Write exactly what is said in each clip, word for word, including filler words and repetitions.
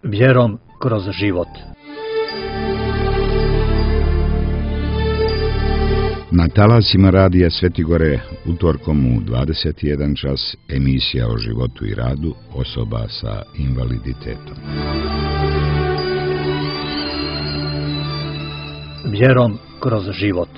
Vjerom kroz život. Na talasima radija Svetigore utorkom u dvadeset jedan čas emisija o životu i radu osoba sa invaliditetom. Vjerom kroz život.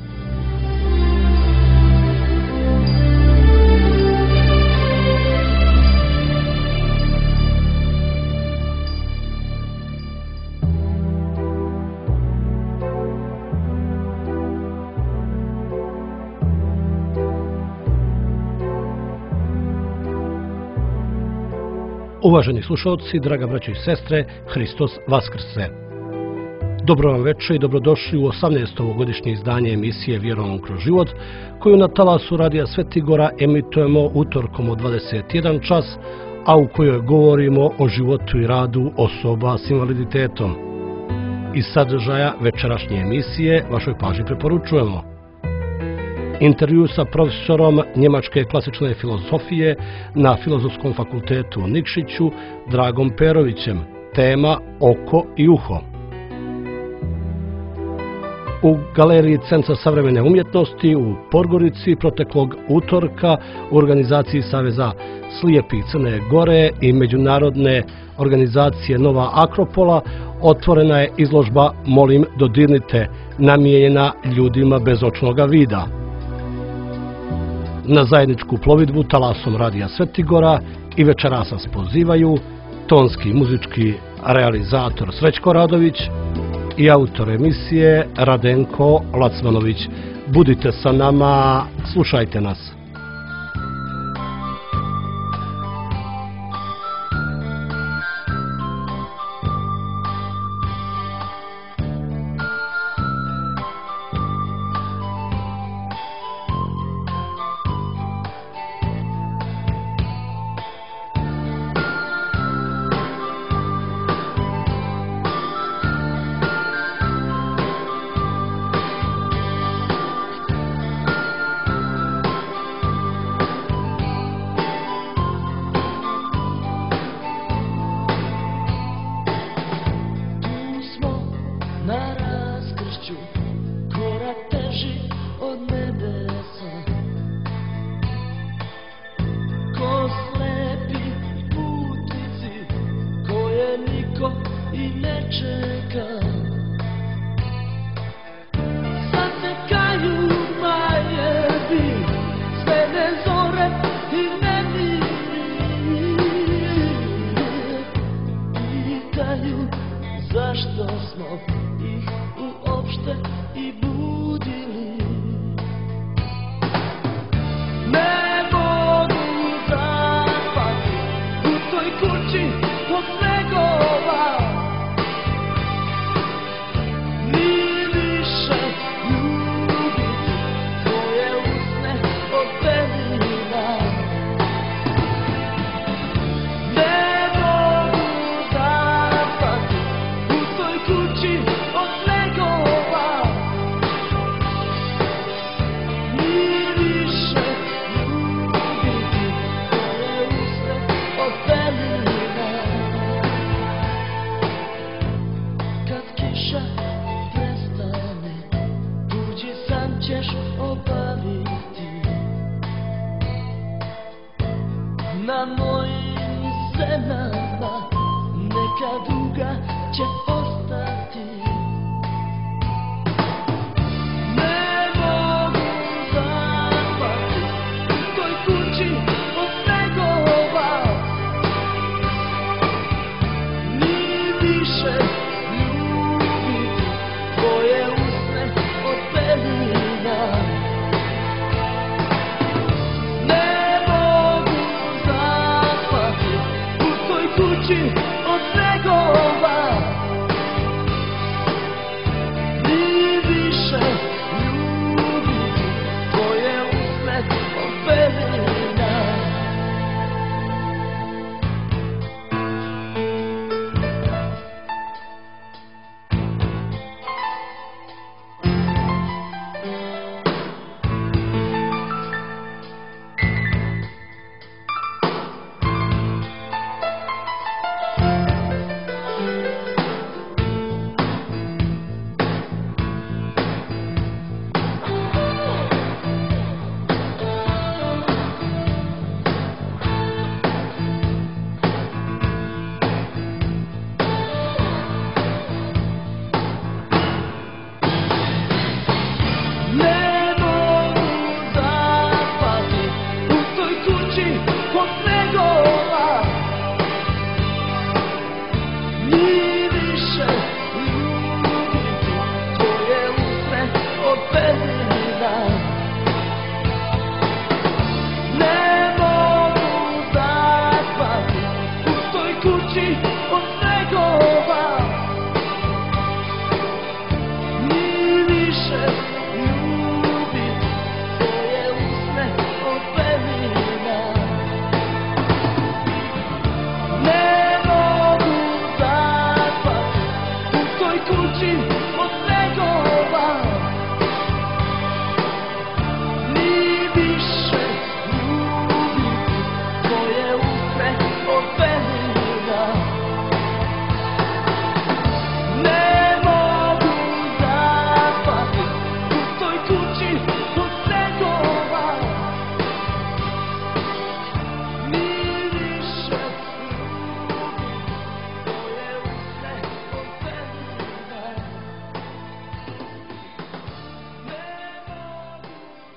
Uvaženi slušalci, draga braćo i sestre, Hristos Vaskrse. Dobro vam večer i dobrodošli u osamnaesto ovogodišnje izdanje emisije Vjerom kroz život, koju na talasu radija Svetigora emitujemo utorkom u dvadeset jedan čas, a u kojoj govorimo o životu i radu osoba s invaliditetom. Iz sadržaja večerašnje emisije vašoj pažnji preporučujemo intervju sa profesorom njemačke klasične filozofije na Filozofskom fakultetu u Nikšiću, Dragom Perovićem, tema Oko i uho. U Galeriji Centra savremene umjetnosti u Podgorici proteklog utorka u organizaciji Saveza slijepih Crne Gore i međunarodne organizacije Nova Akropola otvorena je izložba Molim dodirnite, namijenjena ljudima bez očnoga vida. Na zajedničku plovidbu talasom radija Svetigora i večeras nas pozivaju tonski i muzički realizator Srećko Radović i autor emisije Radenko Lacmanović. Budite sa nama, slušajte nas. Od svegova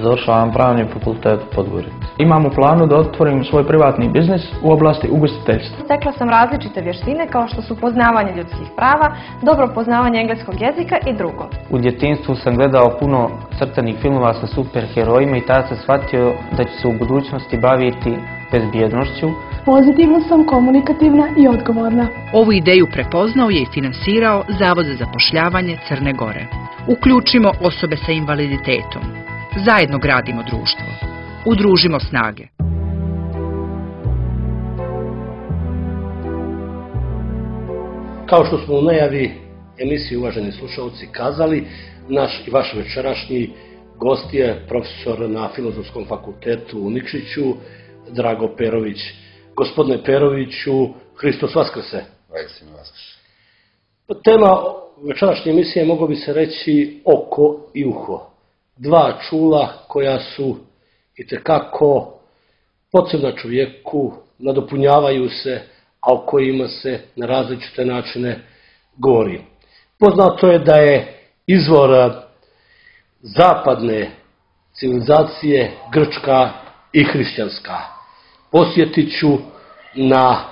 Završavam pravni fakultet u Podgorici. Imam u planu da otvorim svoj privatni biznis u oblasti ugostiteljstva. Stekla sam različite vještine kao što su poznavanje ljudskih prava, dobro poznavanje engleskog jezika i drugo. U djetinjstvu sam gledao puno crtanih filmova sa superherojima i tada sam shvatio da ću se u budućnosti baviti bezbjednošću. Pozitivno sam, komunikativna i odgovorna. Ovu ideju prepoznao je i finansirao Zavod za zapošljavanje Crne Gore. Uključimo osobe sa invaliditetom. Zajedno gradimo društvo. Udružimo snage. Kao što smo u najavi emisije, uvaženi slušalci, kazali, naš i vaš večerašnji gost je profesor na Filozofskom fakultetu u Nikšiću, Drago Perović. Gospodine Peroviću, Hristos Vaskrse. Vaistinu Vaskrse. Tema večerašnje emisije moglo bi se reći oko i uho. Dva čula koja su itekako potrebna čovjeku, nadopunjavaju se, a o kojima se na različite načine govori. Poznato je da je izvor zapadne civilizacije grčka i hrišćanska. Posjetit ću na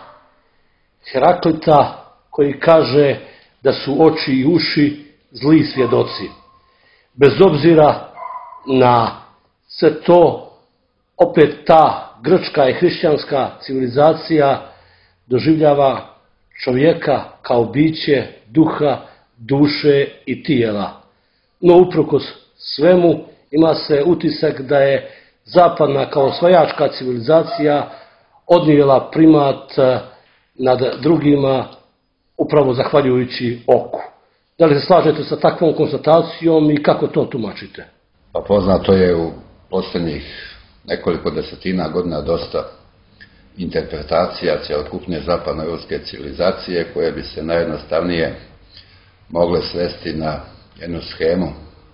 Heraklita koji kaže da su oči i uši zli svjedoci. Bez obzira na sve to, opet ta grčka i hrišćanska civilizacija doživljava čovjeka kao biće duha, duše i tijela. No, uprkos svemu, ima se utisak da je zapadna kao osvajačka civilizacija odnijela primat nad drugima upravo zahvaljujući oku. Da li se slažete sa takvom konstatacijom i kako to tumačite? Pa poznato je u posljednjih nekoliko desetina godina dosta interpretacija cjelokupne zapadnoevropske civilizacije koje bi se najjednostavnije mogle svesti na jednu shemu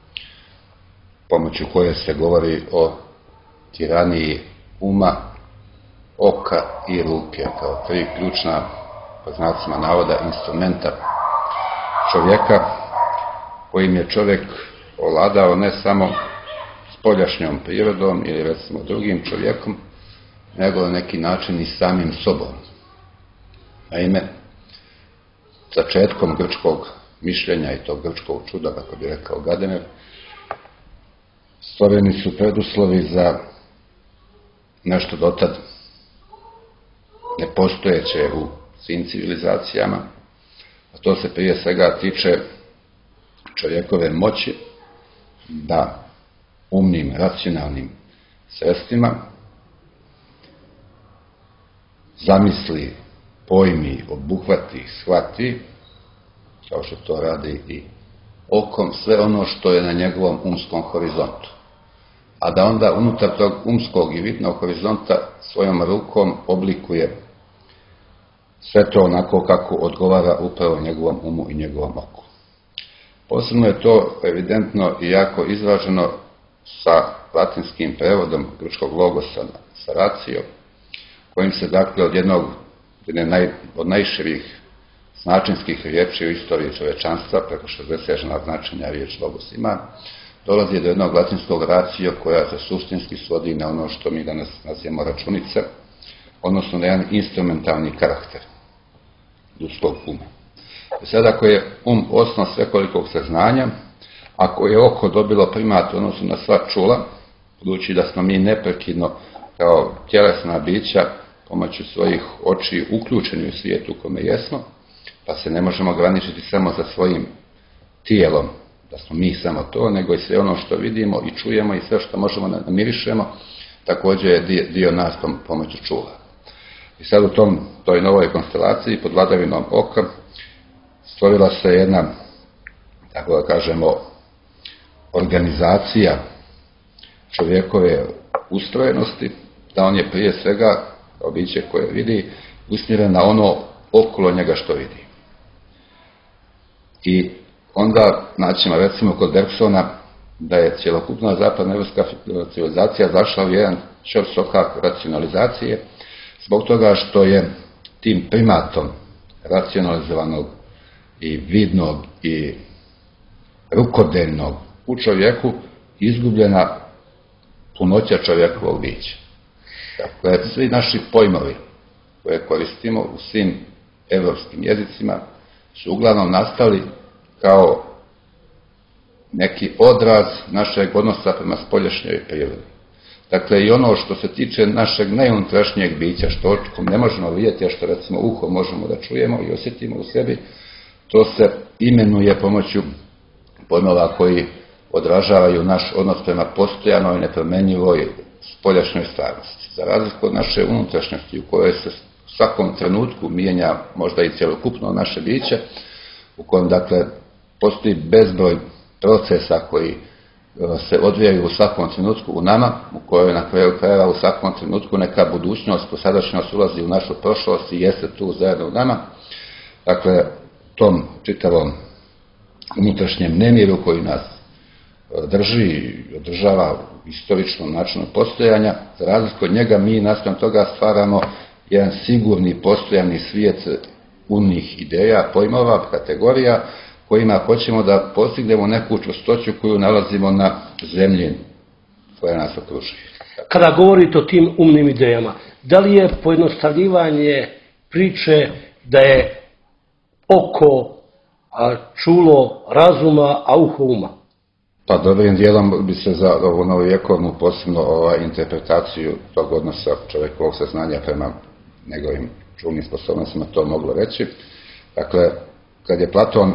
pomoću koje se govori o tiraniji uma, oka i ruke kao tri ključna, po znacima navoda, instrumenta čovjeka kojim je čovjek ovladao ne samo spoljašnjom prirodom ili recimo drugim čovjekom, nego na neki način i samim sobom. Naime, začetkom grčkog mišljenja i tog grčkog čuda, kako bi rekao Gadamer, stvoreni su preduslovi za nešto dotad nepostojeće u svim civilizacijama, a to se prije svega tiče čovjekove moći da umnim, racionalnim sredstvima zamisli, pojmi, obuhvati, shvati, kao što to radi i okom, sve ono što je na njegovom umskom horizontu. A da onda unutar tog umskog i vidnog horizonta svojom rukom oblikuje sve to onako kako odgovara upravo njegovom umu i njegovom oku. Posebno je to evidentno i jako izraženo sa latinskim prevodom grčkog logosa sa ratio, kojim se dakle od jednog naj, od najširih značinskih riječi u istoriji čovječanstva, preko šezdeset značenja riječ logos ima, dolazi do jednog latinskog ratio koja se suštinski svodi na ono što mi danas nazivamo računice, odnosno na jedan instrumentalni karakter ljudskog uma. I sad ako je um osnov svekolikog saznanja, ako je oko dobilo primat u odnosu na sva čula, budući da smo mi neprekidno kao tjelesna bića pomoću svojih očiju uključeni u svijetu u kome jesmo, pa se ne možemo ograničiti samo za svojim tijelom, da smo mi samo to, nego i sve ono što vidimo i čujemo i sve što možemo da namirišemo, također je dio, dio nas pomoću čula. I sad u tom, toj novoj konstelaciji pod vladavinom oka stvorila se jedna, tako da kažemo, organizacija čovjekove ustrojenosti, da on je prije svega, kao biće koje vidi, usmjeren na ono okolo njega što vidi. I onda naćemo recimo kod Bergsona da je cjelokupna zapadna evropska civilizacija zašla u jedan ćorsokak racionalizacije zbog toga što je tim primatom racionalizovanog i vidnog i rukodeljnog u čovjeku izgubljena punoća čovjekovog bića. Dakle, svi naši pojmovi koje koristimo u svim evropskim jezicima su uglavnom nastali kao neki odraz našeg odnosa prema spoljašnjoj prirodi. Dakle, i ono što se tiče našeg najunutrašnjeg bića, što očkom ne možemo vidjeti, a što recimo uho možemo da čujemo i osjetimo u sebi, to se imenuje pomoću pojmova koji odražavaju naš odnos prema postojanoj, nepromenjivoj spoljašnjoj stvarnosti. Za razliku od naše unutrašnjosti u kojoj se u svakom trenutku mijenja možda i cjelokupno naše biće, u kojem dakle postoji bezbroj procesa koji se odvijaju u svakom trenutku u nama, u kojoj na kraju krajeva u svakom trenutku neka budućnost, sadašnjost ulazi u našu prošlost i jeste tu zajedno u nama. Dakle, tom čitavom unutrašnjem nemiru koji nas drži i održava u istoričnom načinu postojanja, za razliku od njega mi naspram toga stvaramo jedan sigurni postojani svijet unih ideja, pojmova, kategorija, kojima hoćemo da postignemo neku čvrstoću koju nalazimo na zemlji koja nas okružuje. Kada govorite o tim umnim idejama, da li je pojednostavljivanje priče da je oko čulo razuma, a uho uma? Pa dobrim dijelom bi se za ovu novovjekovnu posebno ovaj, interpretaciju tog odnosa čovjekovog saznanja prema njegovim čulnim sposobnostima to moglo reći. Dakle, kad je Platon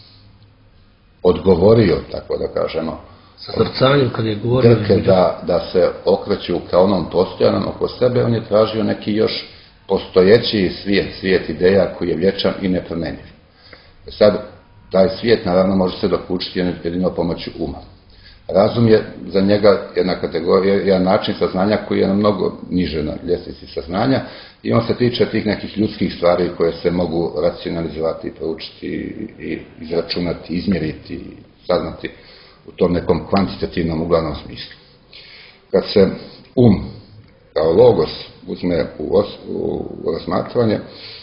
odgovorio, tako da kažemo, sa zrcanjem kad je govorio Grke da, da se okreću ka onom postojanom oko sebe, on je tražio neki još postojeći svijet, svijet ideja koji je vječan i nepromenjiv. Sad, taj svijet naravno može se dokučiti jedino pomoću uma. Razum je za njega jedna kategorija, jedan način saznanja koji je na mnogo niže na ljestvici saznanja i on se tiče tih nekih ljudskih stvari koje se mogu racionalizovati, proučiti i izračunati, izmjeriti i saznati u tom nekom kvantitativnom uglavnom smislu. Kad se um kao logos uzme u, os, u razmatranje,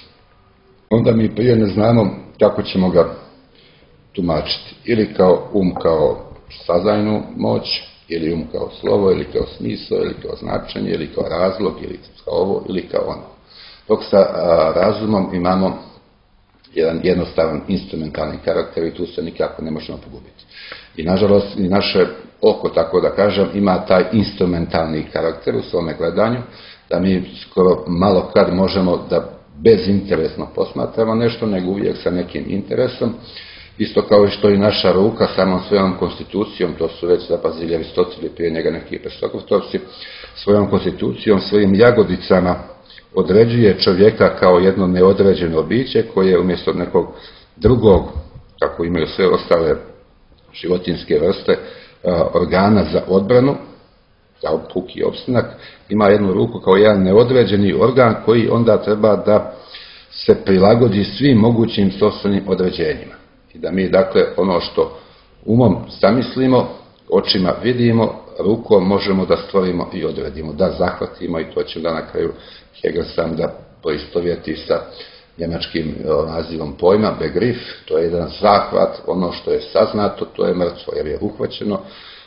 onda mi prije ne znamo kako ćemo ga tumačiti. Ili kao um kao saznajnu moć, ili um kao slovo, ili kao smisao, ili kao značenje, ili kao razlog, ili kao ovo, ili kao ono. Dok sa a, razumom imamo jedan jednostavan instrumentalni karakter i tu se nikako ne možemo pogubiti. I nažalost, i naše oko, tako da kažem, ima taj instrumentalni karakter u svome gledanju, da mi skoro malo kad možemo da bezinteresno posmatramo nešto, nego uvijek sa nekim interesom, isto kao što i naša ruka samom svojom konstitucijom, to su već zapazili Aristotel i prije njega neki presokostovci, svojom konstitucijom, svojim jagodicama određuje čovjeka kao jedno neodređeno biće koje umjesto nekog drugog, kako imaju sve ostale životinjske vrste, organa za odbranu, za puki opstanak, ima jednu ruku kao jedan neodređeni organ koji onda treba da se prilagodi svim mogućim sopstvenim određenjima. I da mi, dakle, ono što umom zamislimo, očima vidimo, rukom možemo da stvorimo i odredimo, da zahvatimo i to će da na kraju Hegel sam da poistovjeti sa njemačkim nazivom pojma, Begriff, to je jedan zahvat, ono što je saznato, to je mrtvo, jer je uhvaćeno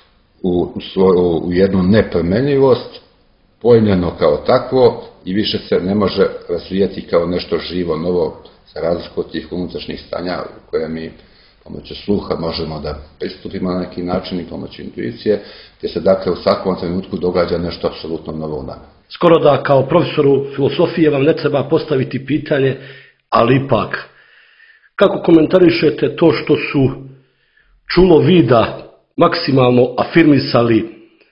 u, svoju, u jednu nepromenljivost, pojmljeno kao takvo i više se ne može razvijati kao nešto živo, novo, za razliku od tih unutrašnjih stanja koje mi pomoću sluha možemo da pristupimo na neki način i pomoću intuicije, gdje se dakle u svakom trenutku događa nešto apsolutno novo u nama. Skoro da kao profesoru filosofije vam ne treba postaviti pitanje, ali ipak, kako komentarišete to što su čulo vida maksimalno afirmisali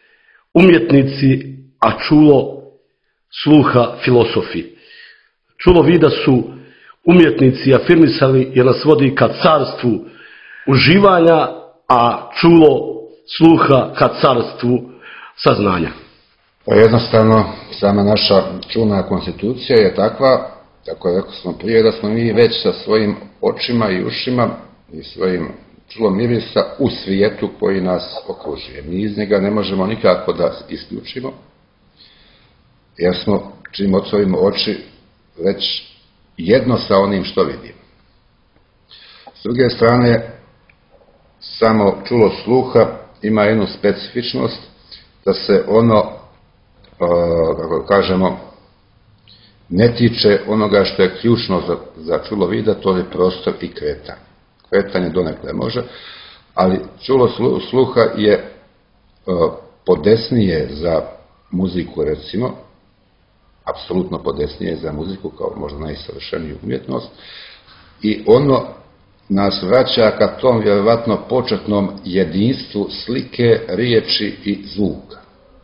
umjetnici, a čulo sluha filosofi? Čulo vida su umjetnici afirmisali jer nas vodi ka carstvu uživanja, a čulo sluha ka carstvu saznanja. Pa jednostavno, sama naša čulna konstitucija je takva, tako je rekao smo prije, da smo mi već sa svojim očima i ušima i svojim čulom mirisa u svijetu koji nas okružuje. Mi iz njega ne možemo nikako da isključimo, jer smo, čim otvorimo oči, već jedno sa onim što vidimo. S druge strane, samo čulo sluha ima jednu specifičnost, da se ono, kako kažemo, ne tiče onoga što je ključno za, za čulo vida, to je prostor i kretanje. Kretanje donekle može, ali čulo sluha je podesnije za muziku, recimo, apsolutno podesnije za muziku kao možda najsavršeniju umjetnost, i ono nas vraća ka tom vjerovatno početnom jedinstvu slike, riječi i zvuka.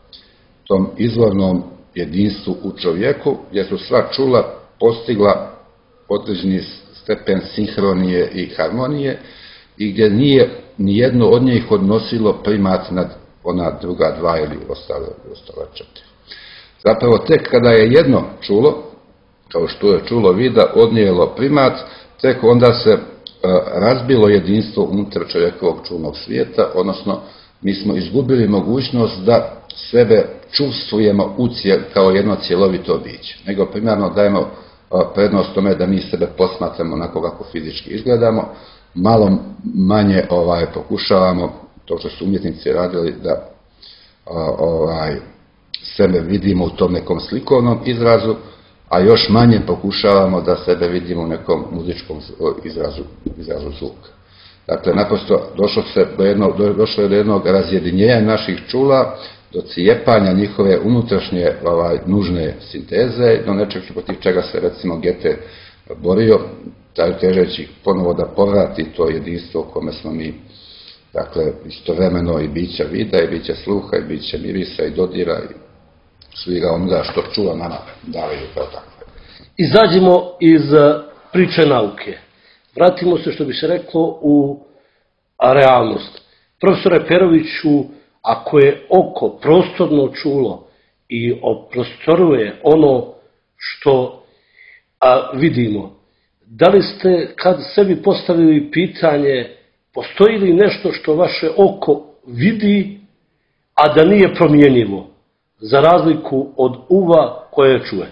Tom izvornom jedinstvu u čovjeku, gdje su sva čula postigla određeni stepen sinhronije i harmonije i gdje nije nijedno od njih odnosilo primat nad ona druga dva ili ostale, ostala četiri. Zapravo tek kada je jedno čulo, kao što je čulo vida, odnijelo primat, tek onda se e, razbilo jedinstvo unutar čovjekovog čulnog svijeta, odnosno mi smo izgubili mogućnost da sebe čuvstvujemo u cijel, kao jedno cjelovito biće, nego primarno dajemo e, prednost tome da mi sebe posmatramo onako kako fizički izgledamo, malo manje ovaj, pokušavamo, to što su umjetnici radili, da o, ovaj, sebe vidimo u tom nekom slikovnom izrazu, a još manje pokušavamo da sebe vidimo u nekom muzičkom izrazu, izrazu zvuka. Dakle, naprosto došlo, se do jednog, došlo je do jednog razjedinjenja naših čula, do cijepanja njihove unutrašnje ovaj, nužne sinteze, do nečeg protiv čega se recimo Goethe borio, težeći ponovo da povrati to jedinstvo u kome smo mi, dakle, istovremeno i bića vida, i bića sluha, i bića mirisa, i dodira, i svega onoga što čula nama davaju kao takve. Izađimo iz priče nauke. Vratimo se, što bi se reklo, u realnost. Profesore Peroviću, ako je oko prostorno čulo i oprostoruje ono što a, vidimo, da li ste kad sebi postavili pitanje, postoji li nešto što vaše oko vidi, a da nije promjenjivo, za razliku od uva koje čuje?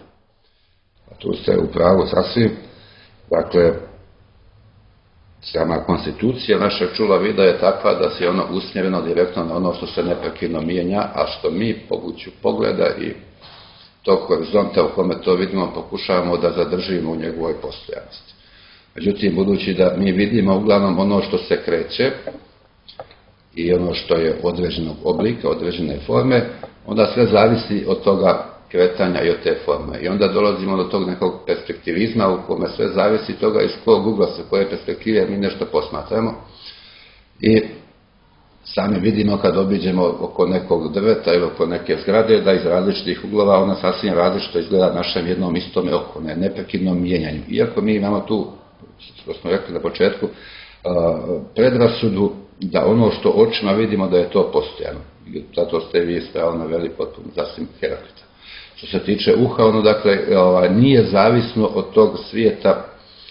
Tu ste u pravu sasvim. Dakle, sama konstitucija našeg čula vida je takva da se ono usmjereno direktno na ono što se neprekidno mijenja, a što mi pomoću pogleda i tog horizonta u kome to vidimo pokušavamo da zadržimo u njegovoj postojanosti. Međutim, budući da mi vidimo uglavnom ono što se kreće i ono što je određenog oblika, određene forme, onda sve zavisi od toga kretanja i od te forme. I onda dolazimo do tog nekog perspektivizma u kome sve zavisi toga iz kojeg ugla, sa koje perspektive mi nešto posmatramo. I sami vidimo kad obiđemo oko nekog drveta ili oko neke zgrade, da iz različitih uglova ona sasvim različito izgleda našem jednom istome oko, ne neprekidnom mijenjanju. Iako mi imamo tu, što smo rekli na početku, predrasudu da ono što očima vidimo da je to postojano. Zato ste vi spravo naveli potpuno sasvim Heraklita. Što se tiče uha, ono dakle nije zavisno od tog svijeta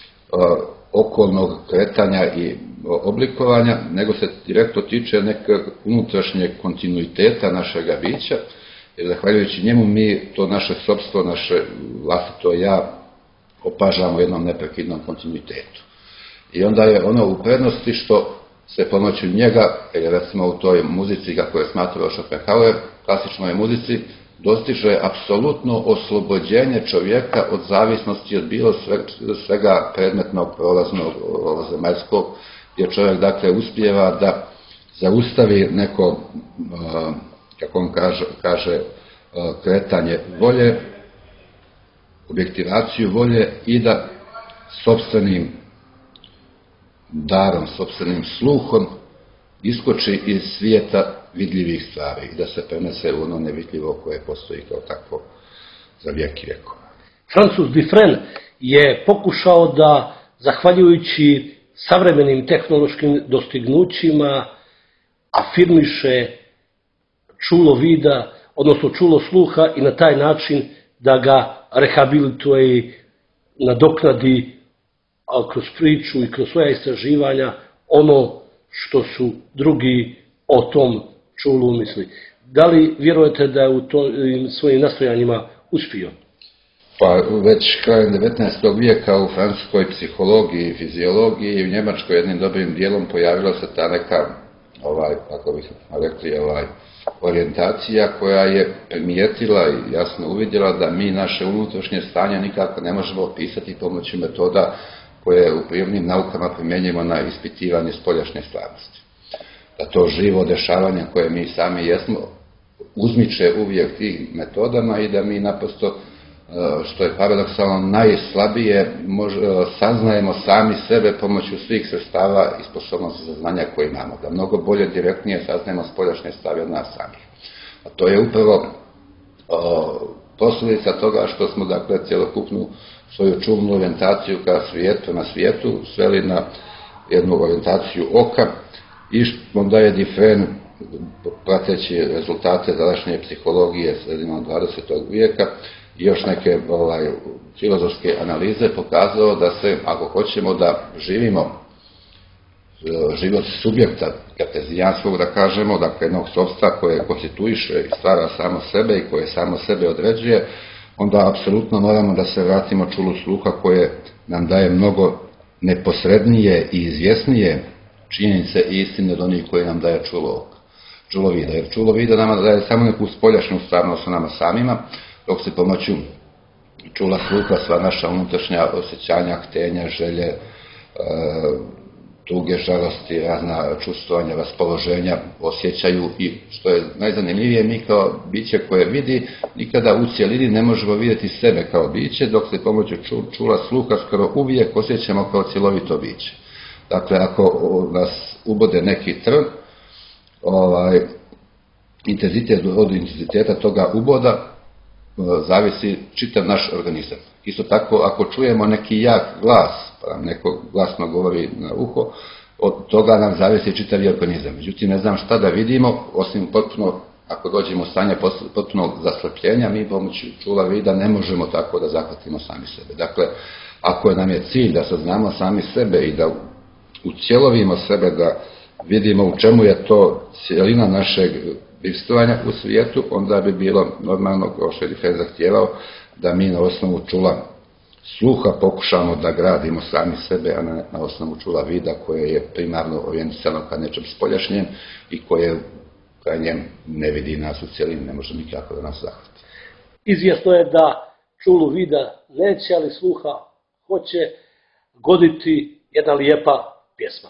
okolnog kretanja i oblikovanja, nego se direktno tiče nekog unutrašnjeg kontinuiteta našega bića, jer zahvaljujući njemu mi to naše sopstvo, naše vlastito ja opažamo u jednom neprekidnom kontinuitetu. I onda je ono u prednosti što se pomoću njega, jer recimo u toj muzici, kako je smatrao Schopenhauer, klasičnoj muzici, dostiže apsolutno oslobođenje čovjeka od zavisnosti od bilo svega predmetnog, prolaznog, zemaljskog, gdje čovjek dakle uspijeva da zaustavi neko, kako on kaže, kaže kretanje volje, objektivaciju volje i da sopstvenim darom, sopstvenim sluhom iskoči iz svijeta vidljivih stvari i da se prenese u ono nevidljivo koje postoji kao takvo za vijek i vijekova. Francois Dufresne je pokušao da, zahvaljujući savremenim tehnološkim dostignućima, afirmiše čulo vida, odnosno čulo sluha, i na taj način da ga rehabilituje i nadoknadi kroz priču i kroz svoja istraživanja ono što su drugi o tom čulu misli. Da li vjerujete da je u to, svojim nastojanjima uspio? Pa već krajem devetnaestog vijeka u francuskoj psihologiji i fiziologiji i u Njemačkoj jednim dobrim dijelom pojavila se ta neka, ovaj, kako bih rekli, ovaj, orijentacija koja je primijetila i jasno uvidjela da mi naše unutrašnje stanje nikako ne možemo opisati pomoću metoda koje u prirodnim naukama primjenjujemo na ispitivanje spoljašnje stvarnosti. Da to živo dešavanje koje mi sami jesmo uzmiče uvijek tim metodama i da mi naprosto, što je paradoksalno, najslabije saznajemo sami sebe pomoću svih sredstava i sposobnosti za znanja koje imamo, da mnogo bolje, direktnije saznajemo spoljašnje stvari od nas samih. A to je upravo o, posljedica toga što smo, dakle, cjelokupnu svoju čulnu orijentaciju ka svijetu, na svijetu sveli na jednu orijentaciju oka i onda je Dufresne, prateći rezultate današnje psihologije sredinom dvadesetog vijeka i još neke ovaj, filozofske analize, pokazao da se, ako hoćemo da živimo život subjekta kartezijanskog, da kažemo, dakle jednog svojstva koje konstituiše i stvara samo sebe i koje samo sebe određuje, onda apsolutno moramo da se vratimo čulu sluha koje nam daje mnogo neposrednije i izvjesnije činjenice i istine od onih koje nam daje čulo, čulo vida. Jer čulo vida nama daje samo neku spoljašnju stvarnost o nama samima, dok se pomoću čula sluha sva naša unutrašnja osjećanja, htenja, želje, e, tuge, žalosti, razna čustvovanja, raspoloženja osjećaju i, što je najzanimljivije, mi kao biće koje vidi nikada u cjelini ne možemo vidjeti sebe kao biće, dok se pomoću čula sluha skoro uvijek osjećamo kao cjelovito biće. Dakle, ako nas ubode neki trn, ovaj, intenzitet od intenziteta toga uboda zavisi čitav naš organizam. Isto tako, ako čujemo neki jak glas, pa nam neko glasno govori na uho, od toga nam zavisi čitav organizam. Međutim, ne znam šta da vidimo, osim potpuno, ako dođemo u stanje potpunog zaslepljenja, mi pomoću čula vida ne možemo tako da zahvatimo sami sebe. Dakle, ako nam je cilj da saznamo sami sebe i da ucjelovimo sebe, da vidimo u čemu je to cijelina našeg bivstvovanja u svijetu, onda bi bilo normalno, kao što je Dufresne zahtijevao, da mi na osnovu čula sluha pokušamo da gradimo sami sebe, a ne na osnovu čula vida koje je primarno orijentisano ka nečem spoljašnjem i koje kraj njem ne vidi nas u cijelini, ne može nikako da nas zahvati. Izvjesno je da čulu vida neće, ali sluha hoće goditi jedna lijepa pjesma.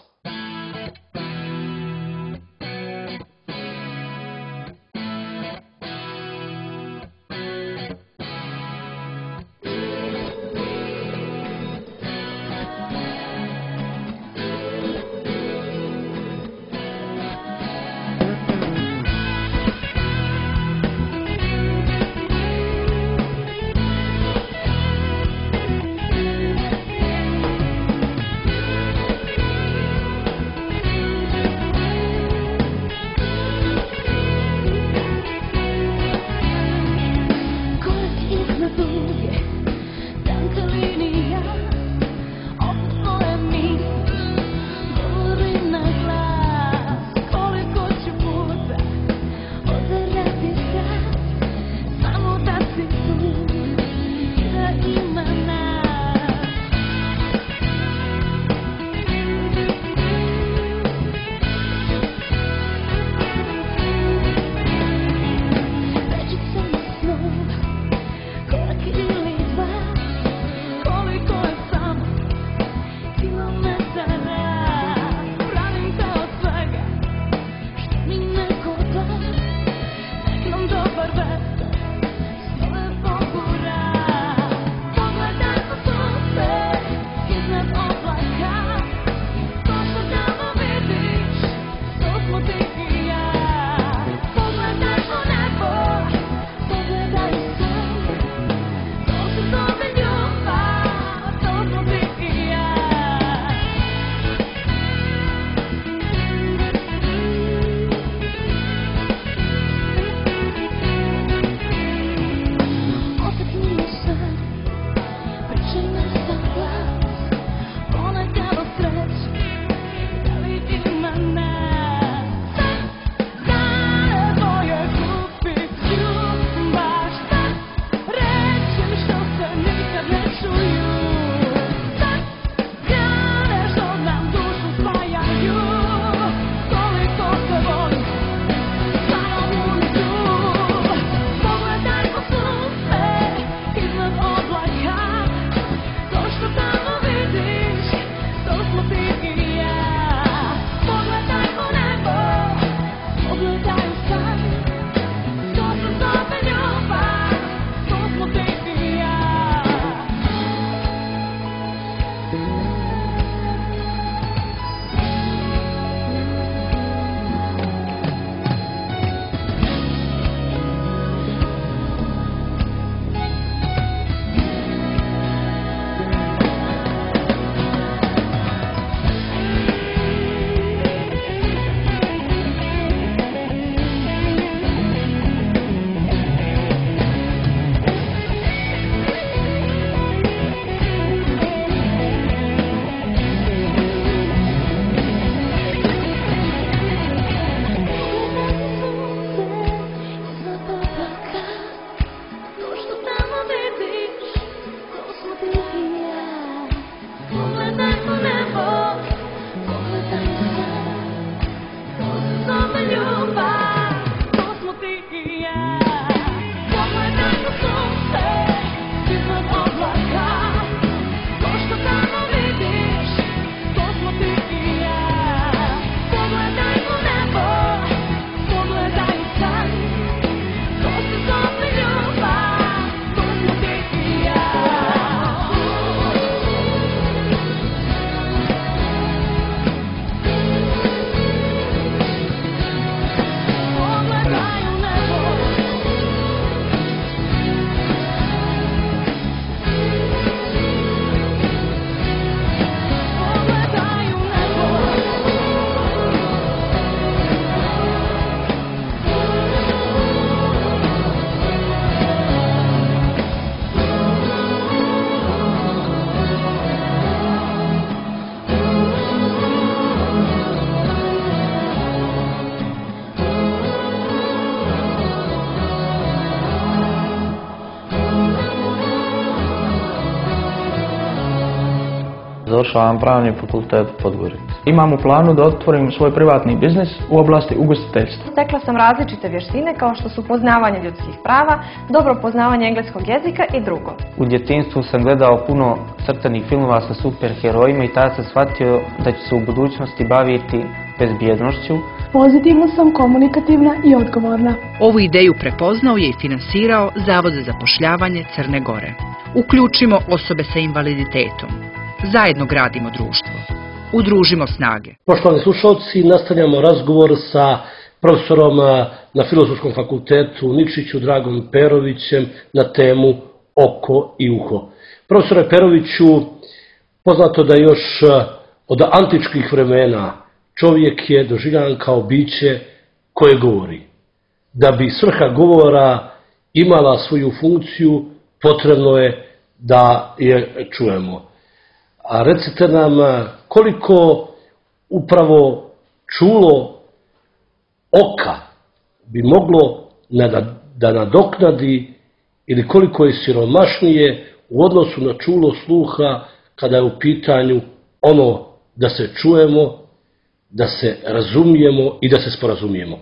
Završavam pravni fakultet u Podgorici. Imam u planu da otvorim svoj privatni biznis u oblasti ugostiteljstva. Stekla sam različite vještine kao što su poznavanje ljudskih prava, dobro poznavanje engleskog jezika i drugo. U djetinjstvu sam gledao puno crtanih filmova sa superherojima i tada sam shvatio da ću se u budućnosti baviti bezbjednošću. Pozitivno sam komunikativna i odgovorna. Ovu ideju prepoznao je i finansirao Zavod za zapošljavanje Crne Gore. Uključimo osobe sa invaliditetom. Zajedno gradimo društvo. Udružimo snage. Poštovani slušalci, nastavljamo razgovor sa profesorom na Filozofskom fakultetu Nikšiću Dragom Perovićem na temu oko i uho. Profesore Peroviću, poznato da još od antičkih vremena čovjek je doživljavan kao biće koje govori. Da bi svrha govora imala svoju funkciju, potrebno je da je čujemo. A recite nam koliko upravo čulo oka bi moglo da nadoknadi ili koliko je siromašnije u odnosu na čulo sluha kada je u pitanju ono da se čujemo, da se razumijemo i da se sporazumijemo.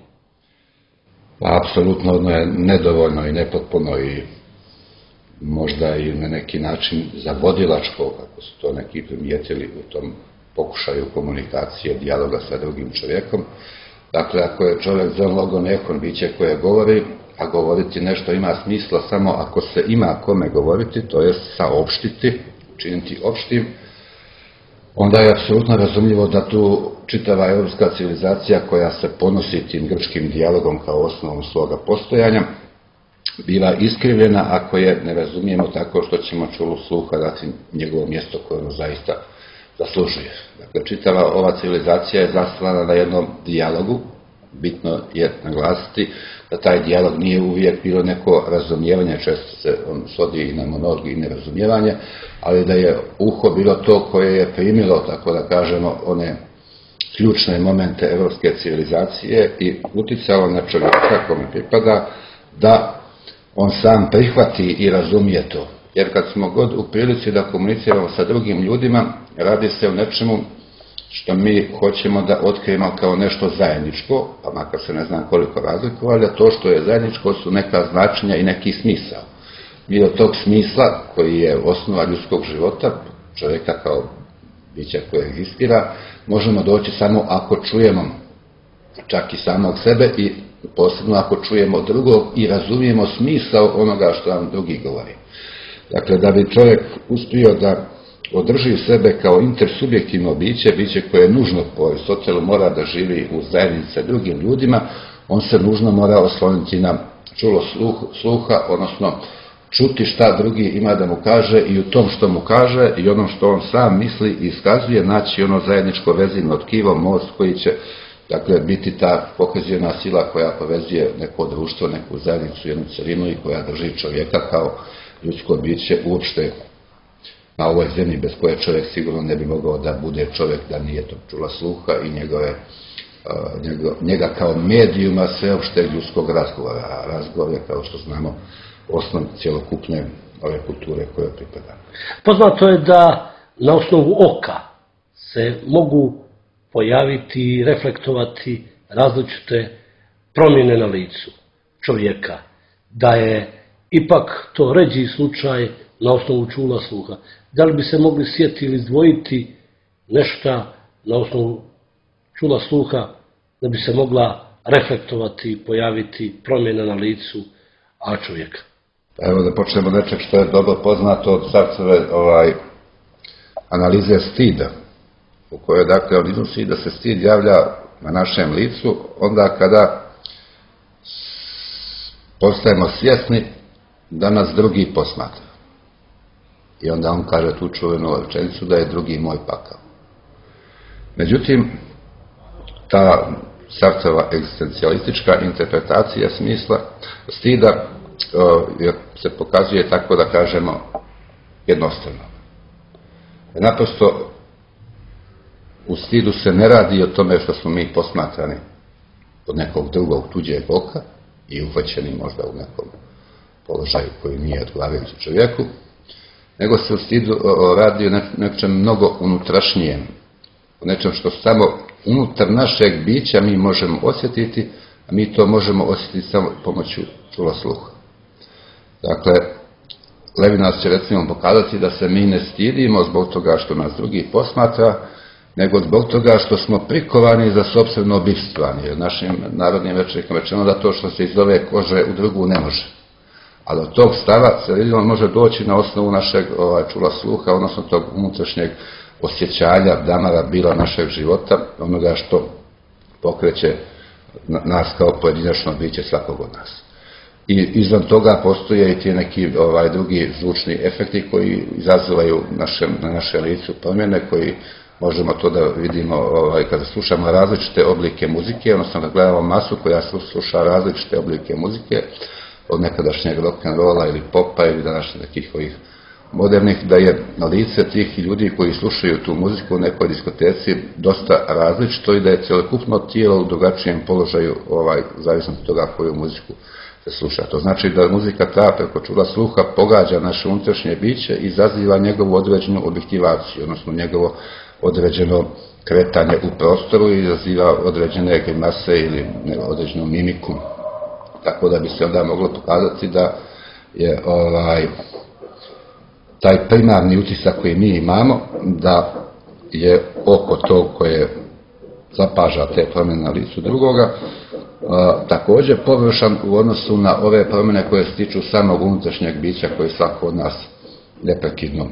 Apsolutno ono je nedovoljno i nepotpuno i možda i na neki način zavodilačko, kako su to neki primijetili u tom pokušaju komunikacije, dijaloga sa drugim čovjekom. Dakle, ako je čovjek zoologonekon biće koje govori, a govoriti nešto ima smisla samo ako se ima kome govoriti, to je saopštiti, učiniti opštim, onda je apsolutno razumljivo da tu čitava europska civilizacija koja se ponosi tim grčkim dijalogom kao osnovom svoga postojanja, bila iskrivljena ako je ne razumijemo tako što ćemo čulu sluha dati njegovo mjesto koje ono zaista zaslužuje. Dakle, čitava ova civilizacija je zasnovana na jednom dijalogu. Bitno je naglasiti da taj dijalog nije uvijek bilo neko razumijevanje, često se on svodi i na monolog i nerazumijevanje, ali da je uho bilo to koje je primilo, tako da kažemo, one ključne momente evropske civilizacije i uticalo na čovjeka kome pripada da on sam prihvati i razumije to. Jer kad smo god u prilici da komuniciramo sa drugim ljudima, radi se o nečemu što mi hoćemo da otkrijemo kao nešto zajedničko, pa makar se ne znam koliko razlikovali, a to što je zajedničko su neka značenja i neki smisao. Mi od tog smisla, koji je osnova ljudskog života, čovjeka kao bića koje egzistira, možemo doći samo ako čujemo čak i samog sebe i posebno ako čujemo drugog i razumijemo smisao onoga što nam drugi govori. Dakle, da bi čovjek uspio da održi sebe kao intersubjektivno biće, biće koje je nužno po Aristotelu mora da živi u zajednici sa drugim ljudima, on se nužno mora osloniti na čulo sluha, odnosno čuti šta drugi ima da mu kaže i u tom što mu kaže i onom što on sam misli i iskazuje, naći ono zajedničko vezivno tkivo, most koji će, dakle, biti ta kohezijona sila koja povezuje neko društvo, neku zajednicu, jednu celinu i koja drži čovjeka kao ljudsko biće uopšte na ovoj zemlji bez koje čovjek sigurno ne bi mogao da bude čovjek da nije tog čula sluha i njegove, njega, njega kao medijuma sveopšteg ljudskog razgovora. A razgovor je, kao što znamo, osnov cjelokupne ove kulture koje pripada. Poznato je da na osnovu oka se mogu pojaviti i reflektovati različite promjene na licu čovjeka. Da je ipak to ređi slučaj na osnovu čula sluha. Da li bi se mogli sjetiti ili izdvojiti nešto na osnovu čula sluha da bi se mogla reflektovati i pojaviti promjena na licu a čovjeka? Evo da počnemo nečeg što je dobro poznato od Sartrove ovaj, analize stida, u kojoj dakle on iznosi da se stid javlja na našem licu onda kada postajemo svjesni da nas drugi posmatra. I onda on kaže tu čuvenu rečenicu da je drugi moj pakao. Međutim, ta Sartrova egzistencijalistička interpretacija smisla stida se pokazuje tako da kažemo jednostavno. Naprosto u stidu se ne radi o tome što smo mi posmatrani od nekog drugog tuđeg oka i uhvaćeni možda u nekom položaju koji nije odgovarajući čovjeku, nego se u stidu radi o nečem mnogo unutrašnjijem, o nečem što samo unutar našeg bića mi možemo osjetiti, a mi to možemo osjetiti samo pomoću čula sluha. Dakle, Levinas će recimo pokazati da se mi ne stidimo zbog toga što nas drugi posmatra, nego zbog toga što smo prikovani za sopstveno bivstvanje. Našim narodnim rečnikom rečeno da to što se iz ove kože u drugu ne može. Ali od tog stava se vidimo može doći na osnovu našeg ovaj, čula sluha, odnosno tog unutrašnjeg osjećanja, damara, bila našeg života, onoga što pokreće nas kao pojedinačno biće svakog od nas. I izvan toga postoje i ti neki ovaj, drugi zvučni efekti koji izazivaju našem, na naše licu promjene, koji možemo to da vidimo ovaj, kada slušamo različite oblike muzike, odnosno da gledamo masu koja sluša različite oblike muzike, od nekadašnjeg rock'n'rolla ili popa ili današnjih nekih ovih modernih, da je na lice tih ljudi koji slušaju tu muziku u nekoj diskoteci dosta različito i da je cjelokupno tijelo u drugačijem položaju, ovaj, zavisno od toga koju muziku se sluša. To znači da muzika ta preko čula sluha pogađa naše unutrašnje biće i izaziva njegovu određenu objektivaciju, odnosno njegovo određeno kretanje u prostoru i izaziva određene grimase ili određenu mimiku. Tako da bi se onda moglo pokazati da je ovaj, taj primarni utisak koji mi imamo, da je oko to koje zapaža te promjene na licu drugoga, a, također površan u odnosu na ove promjene koje se tiču samog unutrašnjeg bića koje svako od nas neprekidno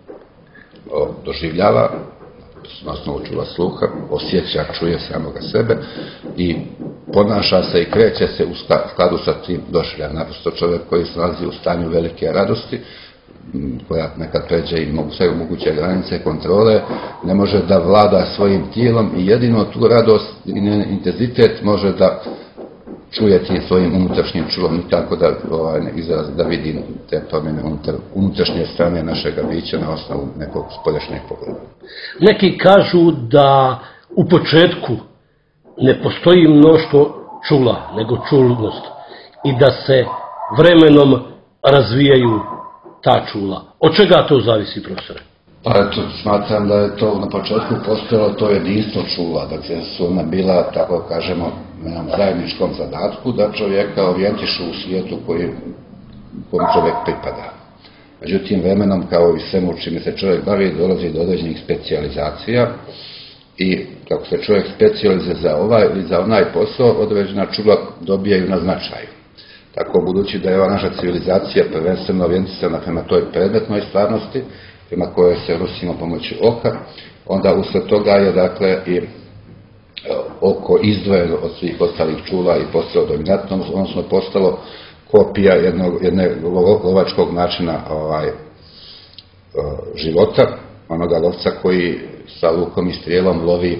o, doživljava, na osnovu čula sluha, osjeća, čuje samoga sebe i ponaša se i kreće se u skladu sa tim doživljajem. Naprosto čovjek koji se nalazi u stanju velike radosti, koja nekad pređe i sve moguće granice kontrole, ne može da vlada svojim tijelom i jedino tu radost i intenzitet može da čuje tim svojim unutrašnjim čulom, nikako da, ovaj, izraz, da vidi te promjene unutar, unutrašnje strane našega bića na osnovu nekog spoljašnjeg pogleda. Neki kažu da u početku ne postoji mnoštvo čula, nego čulnost i da se vremenom razvijaju ta čula. Od čega to zavisi, profesore? Pa eto, smatram da je to na početku postojalo to jedinstvo čula, da su ona bila, tako kažemo, na zajedničkom zadatku, da čovjeka orijentišu u svijetu koji, kojem čovjek pripada. Međutim, vremenom, kao i svemu čime se čovjek bavi, dolazi do određenih specijalizacija i kako se čovjek specijalizuje za ovaj ili za onaj posao, određena čula dobijaju na značaju. Tako, budući da je ova naša civilizacija prvenstveno orijentisana prema toj predmetnoj stvarnosti, prema kojoj se nosimo pomoću oka, onda usled toga je, dakle, i oko izdvojeno od svih ostalih čula i postalo dominantno, odnosno postalo kopija jednog, jednog lovačkog načina ovaj, života, onoga lovca koji sa lukom i strijelom lovi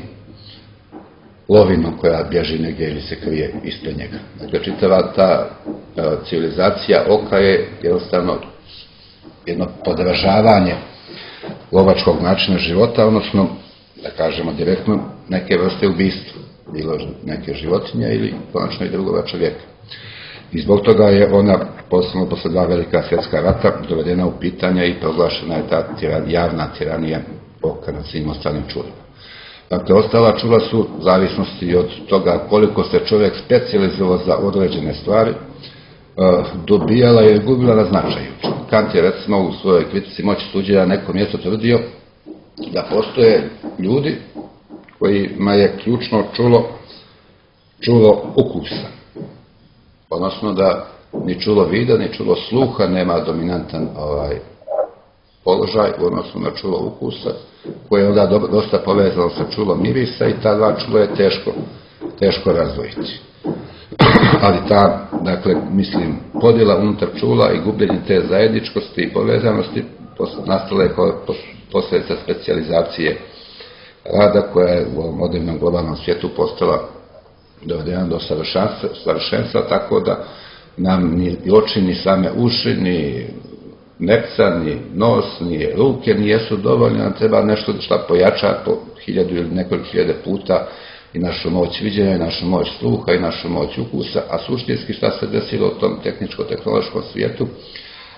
lovinu koja bježi negdje ili se krije ispred njega. Dakle, čitava ta civilizacija oka je jednostavno jedno podražavanje lovačkog načina života, odnosno, da kažemo direktno, neke vrste ubistva, bilo neke životinje ili konačno i drugoga čovjeka. I zbog toga je ona, posebno posle dva velika svjetska rata, dovedena u pitanje i proglašena je ta tiran, javna tiranija oka nad svim ostalim čulima. Dakle, ostala čula su u zavisnosti od toga koliko se čovjek specijalizovao za određene stvari, dobijala je i gubila na značaju. Kant je recimo u svojoj kritici moći suđenja na nekom mjestu tvrdio da postoje ljudi kojima je ključno čulo, čulo ukusa. Odnosno da ni čulo vida, ni čulo sluha nema dominantan ovaj, položaj u odnosu na čulo ukusa, koje je onda dosta povezano sa čulom mirisa i ta dva čula je teško, teško razdvojiti. Ali ta, dakle, mislim, podjela unutar čula i gubljenje te zajedničkosti i povezanosti nastala je posljedica specijalizacije rada koja je u ovom modernom globalnom svijetu postala dovedena do savršenstva, tako da nam ni oči, ni same uši, ni nepca, ni nos, ni ruke nijesu dovoljne, nam treba nešto što pojača po hiljadu ili nekoliko hiljade puta i našu moć viđenja, i našu moć sluha, i našu moć ukusa, a suštinski šta se desilo u tom tehničko-tehnološkom svijetu,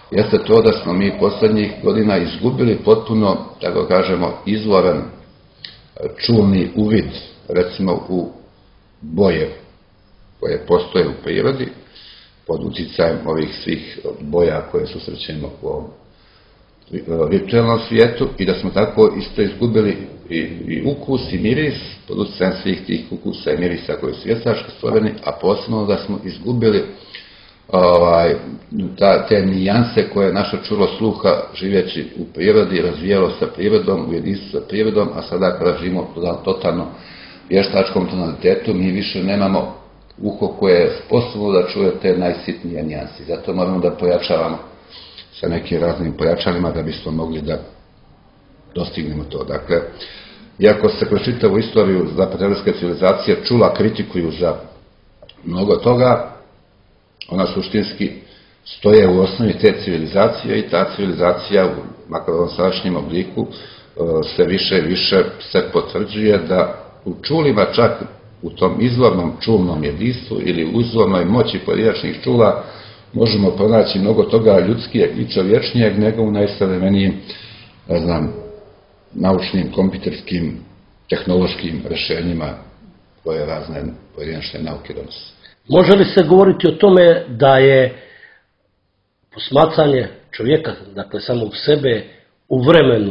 jeste to da smo mi posljednjih godina izgubili potpuno, tako kažemo, izvoran čulni uvid, recimo u boje koje postoje u prirodi, pod uticajem ovih svih boja koje susrećemo u ovom virtualnom svijetu, i da smo tako isto izgubili i, i ukus i miris pod uticajem svih tih ukusa i mirisa koji su vještački stvoreni, a posebno da smo izgubili ovaj, ta, te nijanse koje je naše čulo sluha živeći u prirodi, razvijalo sa prirodom, u jedinstvu sa prirodom, a sada kada živimo u totalno vještačkom tonalitetu, mi više nemamo uho koje je sposobno da čuje te najsitnije nijanse. Zato moramo da pojačavamo sa nekim raznim pojačanjima da bismo mogli da dostignemo to. Dakle, iako se kroz čitavu istoriju zapadnoevropske civilizacije čula kritikuju za mnogo toga, ona suštinski stoje u osnovi te civilizacije i ta civilizacija, makar u ovom sadašnjem obliku, sve više i više se potvrđuje da u čulima, čak u tom izvornom čulnom jedinstvu ili u izvornoj moći pojedinačnih čula, možemo pronaći mnogo toga ljudskijeg i čovječnijeg nego u najsavremenijim, ne znam, naučnim, kompjuterskim, tehnološkim rešenjima koje razne pojedinačne nauke donose. Može li se govoriti o tome da je posmatranje čovjeka, dakle samog sebe, u vremenu,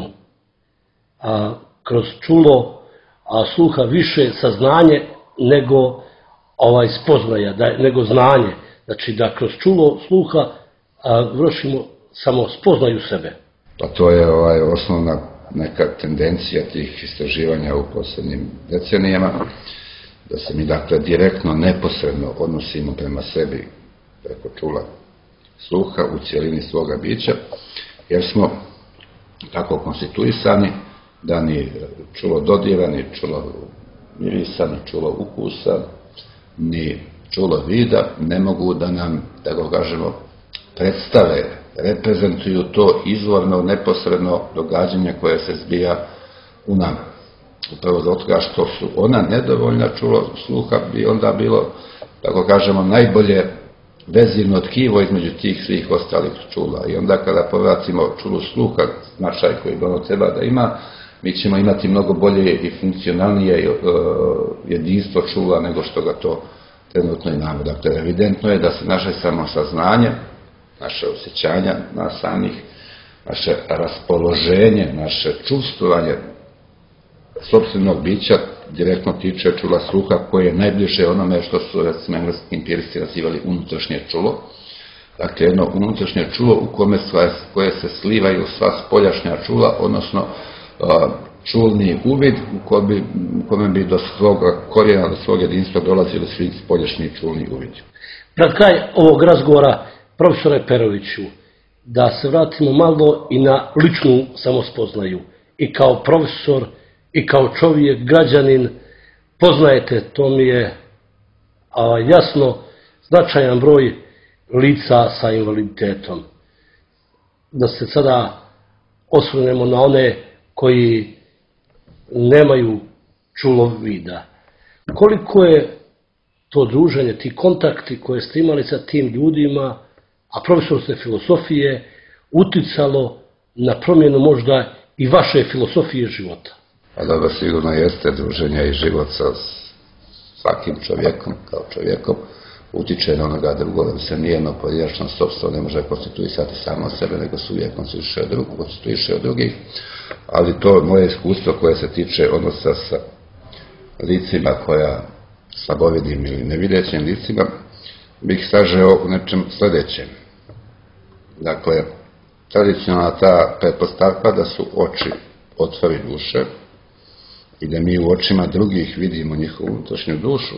a, kroz čulo, a sluha više saznanje nego ovaj spoznaja, da, nego znanje. Znači da kroz čulo sluha a, vršimo samo spoznaju sebe. Pa to je ovaj, osnovna neka tendencija tih istraživanja u posljednjim decenijama, da se mi dakle direktno, neposredno odnosimo prema sebi preko čula sluha u cijelini svoga bića, jer smo tako konstituisani da ni čulo dodira, ni čulo mirisa, ni čulo ukusa, ni čulo vida ne mogu da nam, tako kažemo, predstave, reprezentuju to izvorno, neposredno događanje koje se zbija u nama. Upravo zbog toga što su ona nedovoljna čulo sluha bi onda bilo, tako kažemo, najbolje vezivno tkivo između tih svih ostalih čula. I onda kada povratimo čulu sluha, značaj koji ono treba da ima, mi ćemo imati mnogo bolje i funkcionalnije jedinstvo čula nego što ga to trenutno imamo. Dakle, evidentno je da se naše samosaznanje, naše osjećanja nas samih, naše raspoloženje, naše čuvstvovanje sopstvenog bića direktno tiče čula sluha koje je najbliže onome što su, recimo, engleski empiristi nazivali unutrašnje čulo. Dakle, jedno unutrašnje čulo u kome sva, koje se slivaju sva spoljašnja čula, odnosno a, čulni uvid u kome bi, u kome bi do svog korijena, do svog jedinstva dolazili svi spoljašnji čulni uvidi. Pred kraj ovog razgovora, profesore Peroviću, da se vratimo malo i na ličnu samospoznaju. I kao profesor, i kao čovjek, građanin, poznajete, to mi je a, jasno, značajan broj lica sa invaliditetom. Da se sada osvrnemo na one koji nemaju čulo vida. Koliko je to druženje, ti kontakti koje ste imali sa tim ljudima, a profesor ste filosofije, uticalo na promjenu možda i vaše filosofije života? A dobro, sigurno jeste druženje i život sa svakim čovjekom, kao čovjekom, utiče na onoga drugo, da se nijedno pojedinačno sopstvo ne može konstituisati samo od sebe, nego se uvijek konstituiše od drugih, ali to moje iskustvo koje se tiče odnosa sa licima koja slabovidim ili nevidećim licima, bih sažeo u nečem sljedećem. Dakle, tradicionalna ta pretpostavka da su oči otvori duše i da mi u očima drugih vidimo njihovu unutrašnju dušu,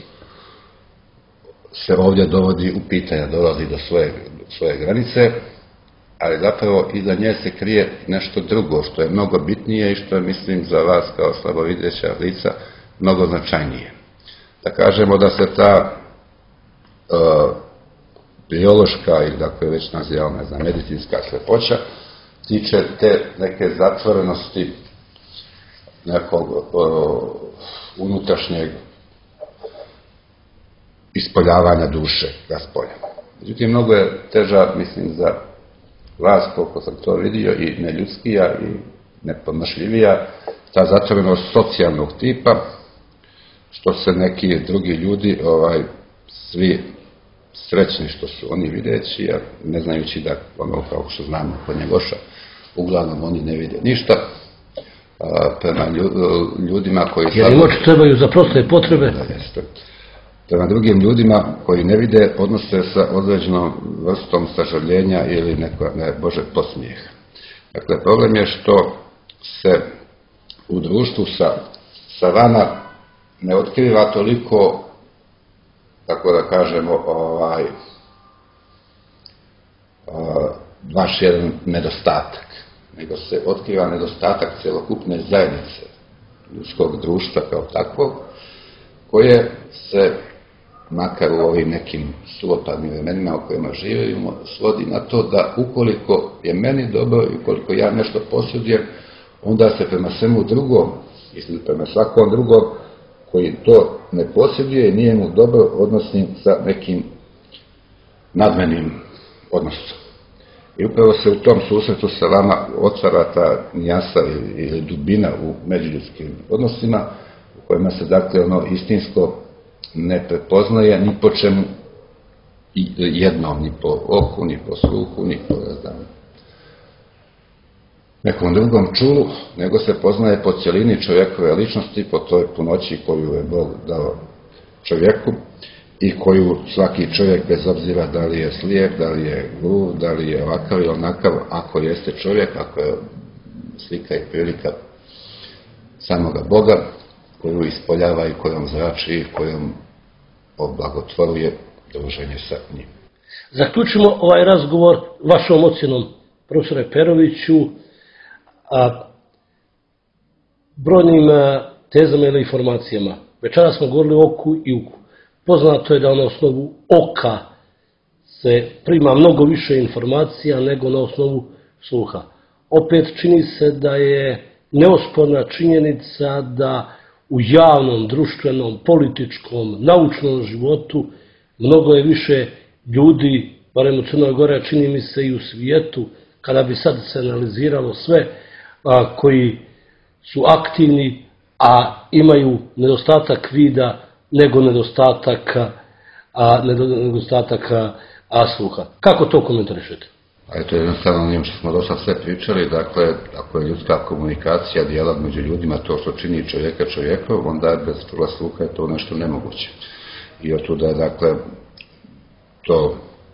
se ovdje dovodi u pitanje, dolazi do svoje, svoje granice, ali zapravo iza nje se krije nešto drugo, što je mnogo bitnije i što je, mislim, za vas kao slabovideća lica mnogo značajnije. Da kažemo da se ta uh, biološka ili kako je već nazivamo, ne znam, medicinska slepoća tiče te neke zatvorenosti nekog uh, unutrašnjeg ispoljavanja duše raspolja. Međutim, mnogo je teža, mislim, za vlast, koliko sam to vidio, i neljudskija i nepodnošljivija, ta zatvorenost socijalnog tipa, što se neki drugi ljudi, ovaj, svi srećni što su oni videći, a ne znajući da, ono kao što znamo kod Njegoša, uglavnom oni ne vide ništa, a, prema ljudima koji... Jer im oči trebaju za proste potrebe. Da, jeste. Prema drugim ljudima koji ne vide, odnose sa određenom vrstom sažaljenja ili neko, ne Bože, posmijeha. Dakle, problem je što se u društvu sa, sa vama ne otkriva toliko, tako da kažemo, ovaj, vaš jedan nedostatak, nego se otkriva nedostatak celokupne zajednice ljudskog društva kao takvog, koje se, makar u ovim nekim suvoparnim vremenima u kojima živimo, svodi na to da ukoliko je meni dobro i ukoliko ja nešto posjedujem, onda se prema svemu drugom, ili prema svakom drugom koji to ne posjeduje i nije mu dobro, odnosim sa nekim nadmenim odnosom. I upravo se u tom susretu sa vama otvara ta nijansa ili, ili dubina u međuljudskim odnosima, u kojima se dakle ono istinsko ne prepoznaje ni po čemu jednom, ni po oku, ni po sluhu, ni po razdavanju nekom drugom čulu, nego se poznaje po cjelini čovjekove ličnosti, po toj punoći koju je Bog dao čovjeku i koju svaki čovjek, bez obzira da li je slijep, da li je gluv, da li je ovakav i onakav, ako jeste čovjek, ako je slika i prilika samoga Boga, koju ispoljava i kojom zrači i kojom oblagotvoruje druženje sa njim. Zaključimo ovaj razgovor vašom ocjenom, profesore Peroviću, a, brojnim a, tezama ili informacijama. Večera smo govorili o oku i uku. Poznato je da na osnovu oka se prima mnogo više informacija nego na osnovu sluha. Opet čini se da je neosporna činjenica da u javnom, društvenom, političkom, naučnom životu mnogo je više ljudi, barem u Crnoj Gori, čini mi se i u svijetu, kada bi sad se analiziralo sve, a, koji su aktivni, a imaju nedostatak vida nego nedostatak, a, nedostatak a, sluha. Kako to komentarišete? A to je jednostavno njim što smo do sad sve pričali, dakle, ako je ljudska komunikacija, dijalog među ljudima, to što čini čovjeka čovjekom, onda bez toga sluha je to nešto nemoguće. I od tuda, dakle, to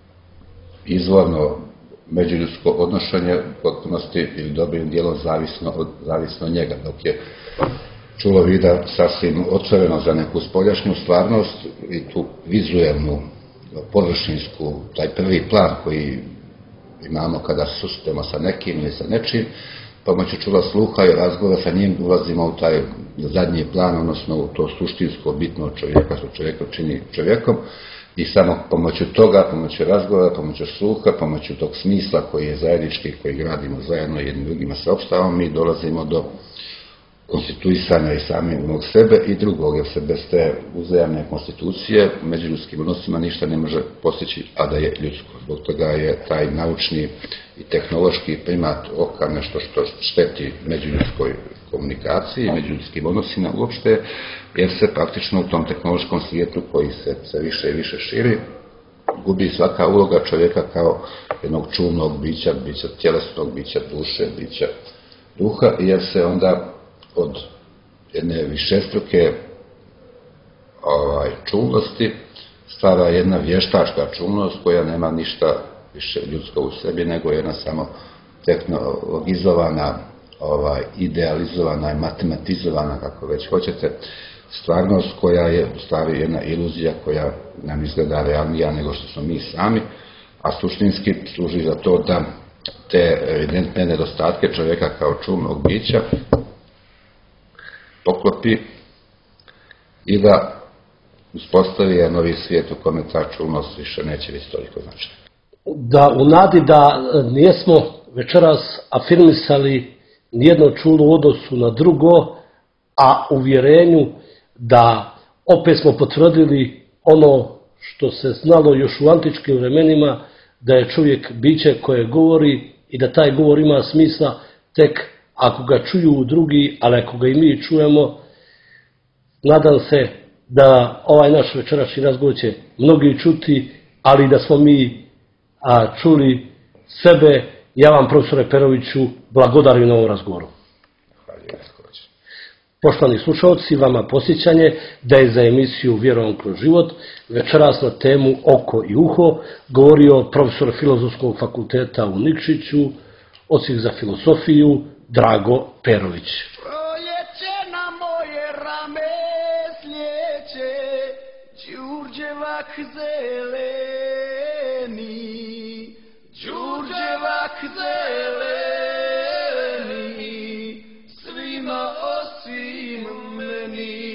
izvorno međuljudsko odnošenje potpunosti ili dobrim dijelom zavisno od, zavisno od njega, dok je čulo vida sasvim otvoreno za neku spoljašnju stvarnost i tu vizuelnu, površinsku, taj prvi plan koji imamo kada se susretemo sa nekim ili sa nečim, pomoću čula sluha i razgovora sa njim ulazimo u taj zadnji plan, odnosno u to suštinsko bitno čovjeka, što čovjeka čini čovjekom, i samo pomoću toga, pomoću razgovora, pomoću sluha, pomoću tog smisla koji je zajednički, koji gradimo zajedno jednim drugima sa opstavom, mi dolazimo do konstituisanja i samog sebe i drugog, jer se bez te uzajamne konstitucije u međuljudskim odnosima ništa ne može postići, a da je ljudsko. Zbog toga je taj naučni i tehnološki primat oka nešto što šteti međuljudskoj komunikaciji, međuljudskim odnosima uopšte, jer se praktično u tom tehnološkom svijetu koji se sve više i više širi, gubi svaka uloga čovjeka kao jednog čulnog bića, bića tjelesnog, bića duše, bića duha, jer se onda od jedne višestruke ovaj, čulnosti stvara jedna vještačka čulnost koja nema ništa više ljudsko u sebi, nego jedna samo tehnologizovana, ovaj, idealizovana i matematizovana, kako već hoćete, stvarnost koja je u stvari jedna iluzija koja nam izgleda realnija nego što smo mi sami, a suštinski služi za to da te evidentne nedostatke čovjeka kao čulnog bića poklopi i da uspostavi jedan novi svijet u kome ta čulnost više neće biti toliko značajna. Da u nadi da nijesmo večeras afirmisali nijedno čulo u odnosu na drugo, a u vjerenju da opet smo potvrdili ono što se znalo još u antičkim vremenima, da je čovjek biće koje govori i da taj govor ima smisla tek ako ga čuju drugi, ali ako ga i mi čujemo, nadam se da ovaj naš večerašnji razgovor će mnogi čuti, ali da smo mi a, čuli sebe. Ja vam, profesore Peroviću, blagodarim na ovom razgovoru. Poštovani slušalci, vama posjećanje da je za emisiju Vjerom kroz život večeras na temu Oko i uho govorio profesor Filozofskog fakulteta u Nikšiću, odsjek za filozofiju, Drago Perović. Proljeće na moje rame slijeće, Đurđevak zeleni, Đurđevak zeleni, svima osim meni.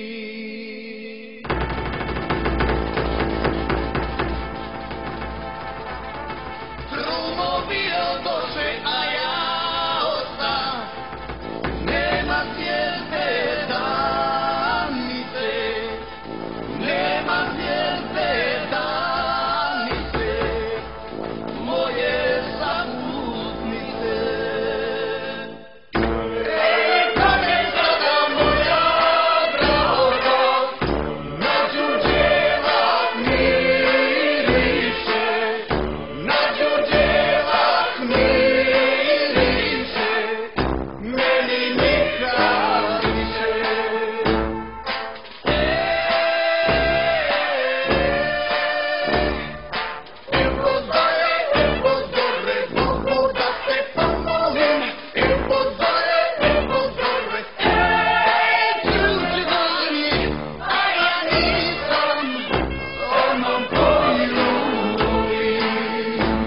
Trumovi odoše, a ja ostam, nema zvijezde danice, nema zvijezde danice, moje saputnice. Ej, kome sada moja draga, na Đurđevak miriše, na Đurđevak miriše, meni nikad više. Evo zore, evo zore, mogu da se pomolim. Evo zore, evo zore, ej, Đurđevani, a ja nisam onom koju volim.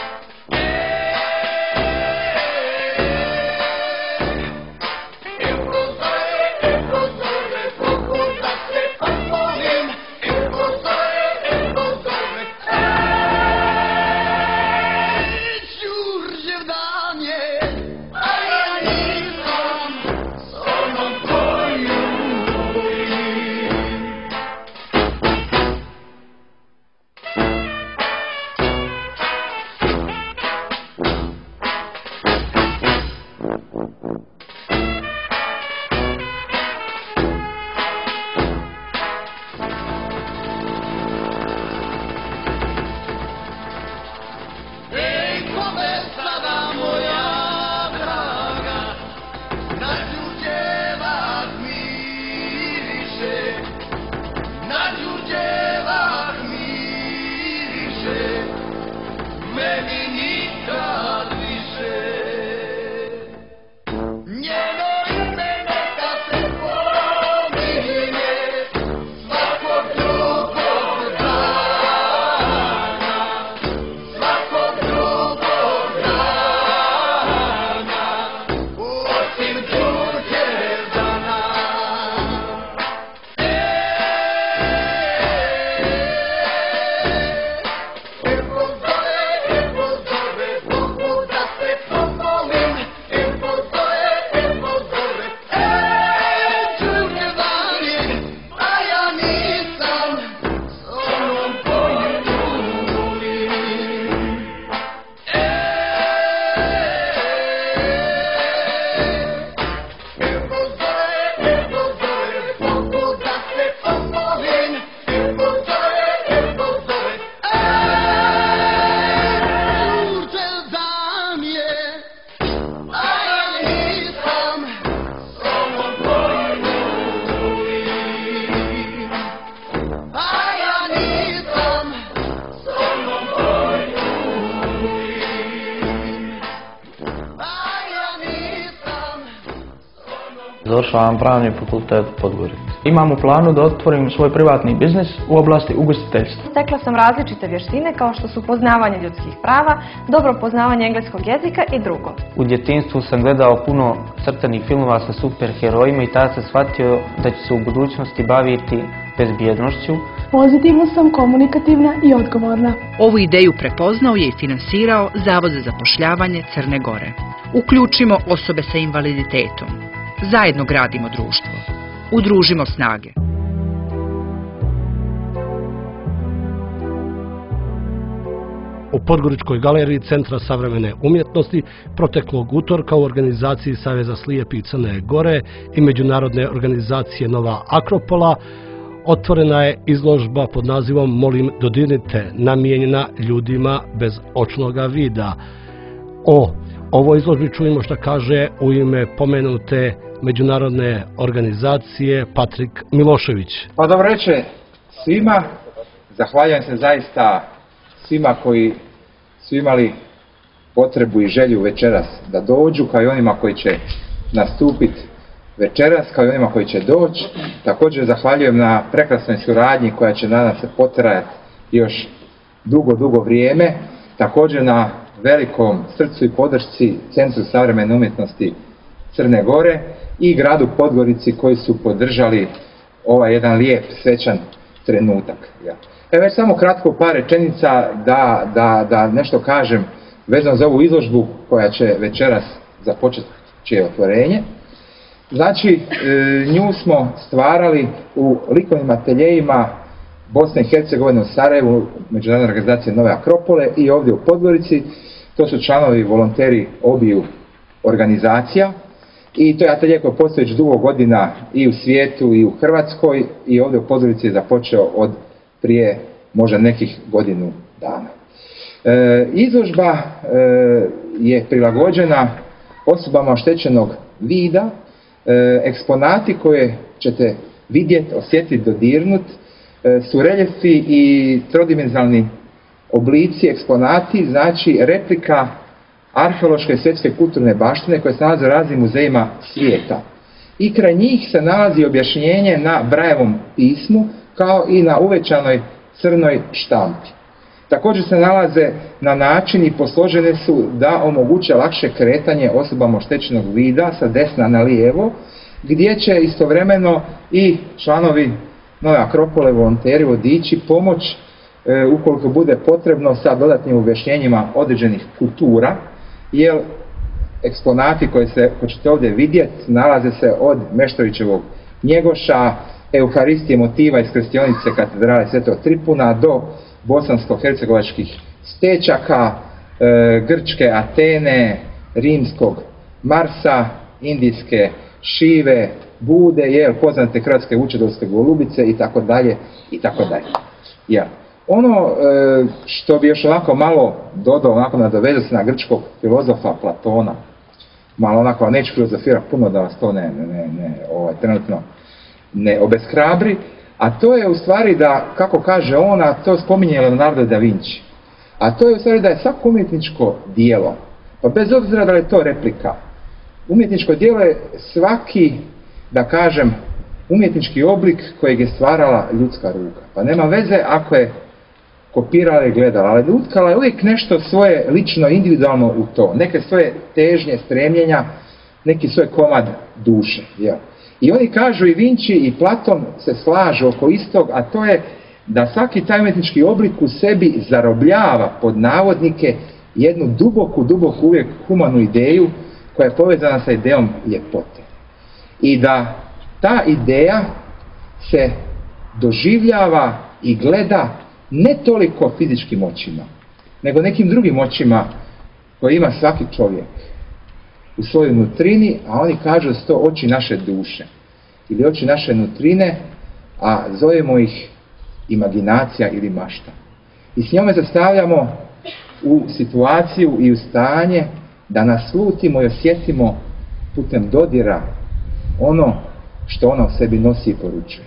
Evo zore, evo zore, mogu da se pomolim. Evo zore, evo zore, ej, Đurđevdan je, a ja nisam s onom koju volim. Ej, kome sada moja draga, na Đurđevak miriše, na Đurđevak miriše, meni nikad više. Njeno ime neka se pominje svakog drugog dana, svakog drugog dana, osim Đurđevdana. Evo zore, evo zore, mogu da se pomolim. Evo zore, evo zore, ej, Đurđevdan je, a ja nisam s onom koju volim. Evo zore, evo zore, mogu da se pomolim. Evo zore, evo zore, ej, Đurđevdan je, a ja nisam s onom koju volim. A ja nisam s onom koju volim. A ja nisam s onom. Završavam pravni fakultet u Podgorici. Imam u planu da otvorim svoj privatni biznis u oblasti ugostiteljstva. Stekla sam različite vještine kao što su poznavanje ljudskih prava, dobro poznavanje engleskog jezika i drugo. U djetinjstvu sam gledao puno crtanih filmova sa superherojima i tada sam shvatio da ću se u budućnosti baviti bezbjednošću. Pozitivno sam komunikativna i odgovorna. Ovu ideju prepoznao je i finansirao Zavod za zapošljavanje Crne Gore. Uključimo osobe sa invaliditetom. Zajedno gradimo društvo. Udružimo snage. u Podgoričkoj galeriji Centra savremene umjetnosti proteklog utorka u organizaciji Saveza slijepih Crne Gore i međunarodne organizacije Nova Akropola otvorena je izložba pod nazivom Molim dodirnite, namijenjena ljudima bez očnoga vida. O ovoj izložbi čujemo šta kaže u ime pomenute međunarodne organizacije Patrik Milošević. Pa dobro reče svima, zahvaljujem se zaista svima koji su imali potrebu i želju večeras da dođu, kao i onima koji će nastupiti večeras, kao i onima koji će doći. Također zahvaljujem na prekrasnoj suradnji koja će nadam se potrajati još dugo, dugo vrijeme. Također na velikom srcu i podršci Centru savremene umjetnosti Crne Gore i gradu Podgorici koji su podržali ovaj jedan lijep, svečan trenutak. Evo već samo kratko par rečenica da, da, da nešto kažem vezano za ovu izložbu koja će večeras započeti čije otvorenje. Znači, nju smo stvarali u likovnim ateljejima Bosne i Hercegovine u Sarajevu, međunarodne organizacije Nove Akropole i ovdje u Podgorici. To su članovi volonteri obiju organizacija i to je atelje koji postoji već dugo godina i u svijetu i u Hrvatskoj i ovdje u Podgorici je započeo od prije možda nekih godinu dana. E, izložba e, je prilagođena osobama oštećenog vida, e, eksponati koje ćete vidjeti, osjetiti, dodirnuti e, su reljefi i trodimenzionalni oblici, eksponati, znači replika arheološke i svjetske kulturne baštine koje se nalaze u raznim muzejima svijeta. I kraj njih se nalazi objašnjenje na Brajevom pismu kao i na uvećanoj crnoj štampi. Također se nalaze na način i posložene su da omoguće lakše kretanje osobama oštećenog vida sa desna na lijevo, gdje će istovremeno i članovi Nove Akropole, volonteri, vodiči pomoć e, ukoliko bude potrebno sa dodatnim objašnjenjima određenih kultura, jer eksponati koje, se, koje ćete ovdje vidjeti nalaze se od Meštrovićevog Njegoša, Euharistije motiva iz krstionice katedrale Svetog Tripuna do bosansko-hercegovačkih stečaka, e, grčke Atene, rimskog Marsa, indijske Šive, Bude, je poznate hrvatske vučedolske golubice i tako dalje i tako dalje. Ja. Ono e, što bi još onako malo dodao, onako nadovezao se na grčkog filozofa Platona, malo onako, neću filozofirati puno da vas to ne, ne, ne, ne ovaj, trenutno ne obeshrabri, a to je u stvari da, kako kaže on, a to spominje Leonardo da Vinci, a to je u stvari da je svako umjetničko dijelo, pa bez obzira da li je to replika, umjetničko dijelo je svaki, da kažem, umjetnički oblik kojeg je stvarala ljudska ruka. Pa nema veze ako je kopirala i gledala, ali utkala je uvijek nešto svoje lično, individualno u to, neke svoje težnje, stremljenja, neki svoj komad duše. Jel? I oni kažu, i Vinci i Platon se slažu oko istog, a to je da svaki taj umjetnički oblik u sebi zarobljava pod navodnike jednu duboku, duboku uvijek humanu ideju koja je povezana sa idejom ljepote. I da ta ideja se doživljava i gleda ne toliko fizičkim očima, nego nekim drugim očima koje ima svaki čovjek u svojoj nutrini, a oni kažu da su to oči naše duše ili oči naše nutrine, a zovemo ih imaginacija ili mašta. I s njome zastavljamo u situaciju i u stanje da naslutimo i osjetimo putem dodira ono što ona u sebi nosi i poručuje.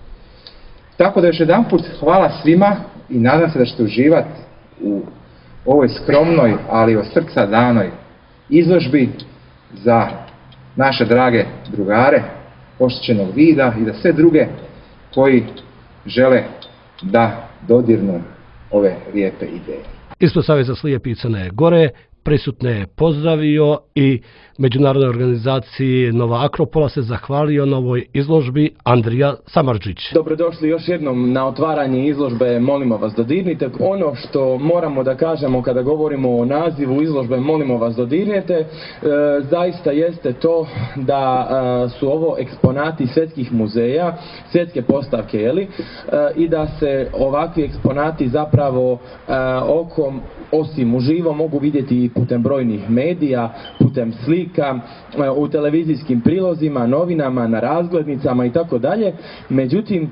Tako da još jedan put hvala svima i nadam se da ćete uživati u ovoj skromnoj, ali od srca danoj izložbi za naše drage drugare oštećenog vida i za sve druge koji žele da dodirnu ove lijepe ideje. Ispred Saveza slijepih Crne Gore, prisutne pozdravio i međunarodnoj organizaciji Nova Akropola se zahvalio na ovoj izložbi Andrija Samardžić. Dobrodošli još jednom na otvaranje izložbe Molimo vas dodirnite. Ono što moramo da kažemo kada govorimo o nazivu izložbe Molimo vas dodirnite, e, zaista jeste to da e, su ovo eksponati svjetskih muzeja, svjetske postavke, jeli, e, i da se ovakvi eksponati zapravo e, okom, osim uživo, mogu vidjeti i putem brojnih medija, putem slika, u televizijskim prilozima, novinama, na razglednicama i tako dalje. Međutim,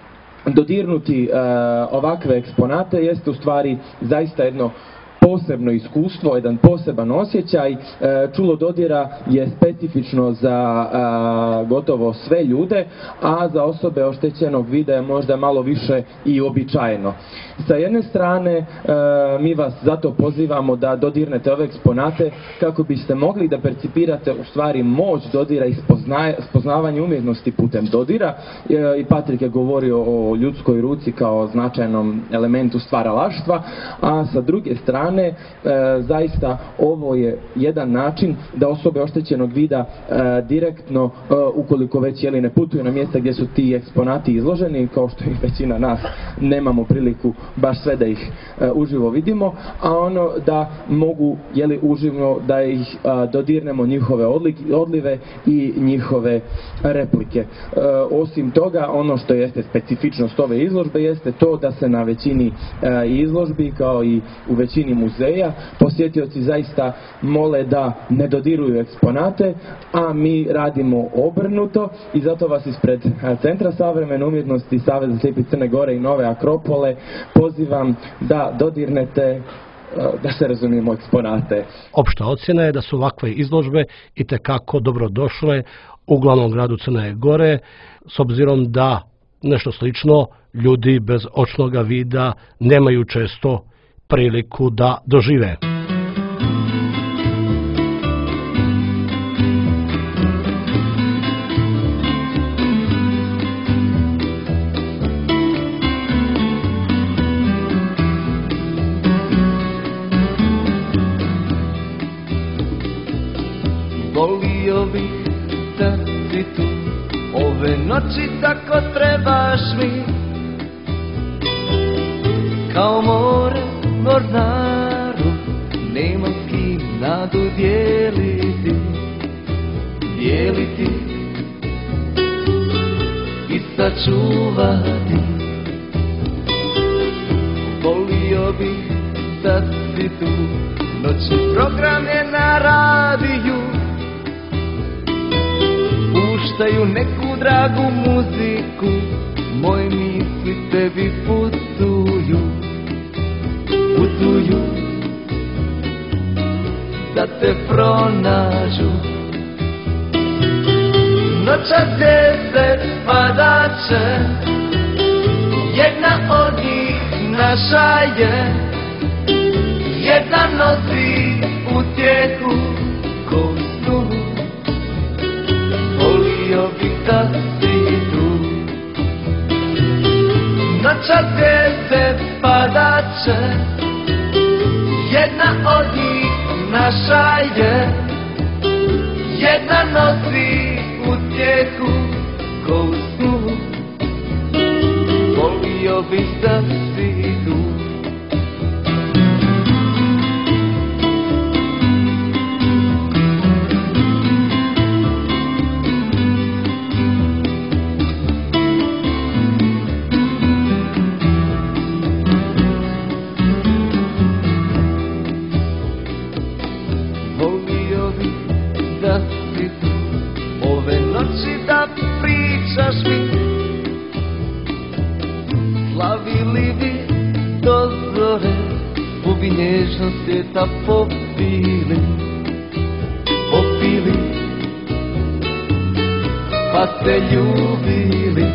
dodirnuti e, ovakve eksponate jeste u stvari zaista jedno posebno iskustvo, jedan poseban osjećaj. E, čulo dodira je specifično za a, gotovo sve ljude, a za osobe oštećenog vida je možda malo više i uobičajeno. Sa jedne strane, e, mi vas zato pozivamo da dodirnete ove eksponate kako biste mogli da percipirate u stvari moć dodira i spoznavanje umjetnosti putem dodira. E, I Patrik je govorio o ljudskoj ruci kao značajnom elementu stvaralaštva, a sa druge strane E, zaista ovo je jedan način da osobe oštećenog vida e, direktno, e, ukoliko već jeli ne putuju na mjesta gdje su ti eksponati izloženi, kao što i većina nas nemamo priliku baš sve da ih e, uživo vidimo, a ono da mogu jeli uživo da ih a, dodirnemo njihove odlike, odlive i njihove replike. E, osim toga, ono što jeste specifičnost ove izložbe jeste to da se na većini e, izložbi kao i u većini muzeja posjetioci zaista mole da ne dodiruju eksponate, a mi radimo obrnuto i zato vas ispred Centra savremene umjetnosti Saveza slijepih Crne Gore i Nove Akropole pozivam da dodirnete, da se razumijemo, eksponate. Opšta ocjena je da su ovakve izložbe itekako dobrodošle u glavnom gradu Crne Gore, s obzirom da nešto slično ljudi bez očnoga vida nemaju često priliku da dožive. Volio bih da si tu ove noći, tako trebaš mi kao more mornaru, nema s kim nadu dijeliti, dijeliti i sačuvati. Volio bih da si tu, noćni program je na radiju, puštaju neku dragu muziku, moje misli tebi putuju, putuju da te pronađu. Noćas zvijezde padaće, jedna od njih naša je, jedna nosi utjehu ko snu. Volio bih da si tu, noćas zvijezde padaće, jedna od njih naša je, jedna nosi utjehu ko u snu. Volio bih da si tu. Slavili bi do zore, u bi nježnost svijeta popili, popili, pa se ljubili.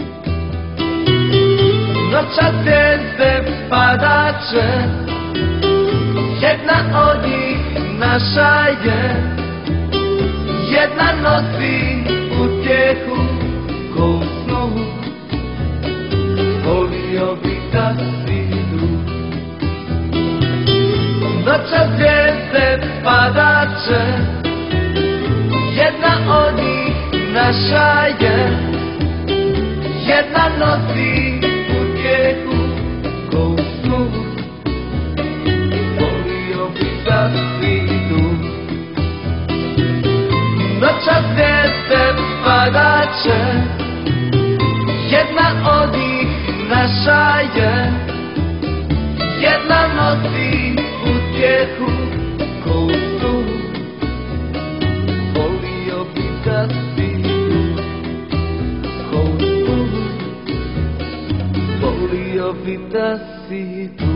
Noćas zvijezde padaće, jedna od njih naša je, jedna nosi utjehu ko u snu. Volio bih da si tu, noćas zvijezde nosi utjehu ko u snu. Volio bi da si tu. Noćas zvijezde padaće, jedna od njih naša je. Jedna nosi utjehu ko u snu. Volio bi da si tu ko u snu. Volio bi da si tu.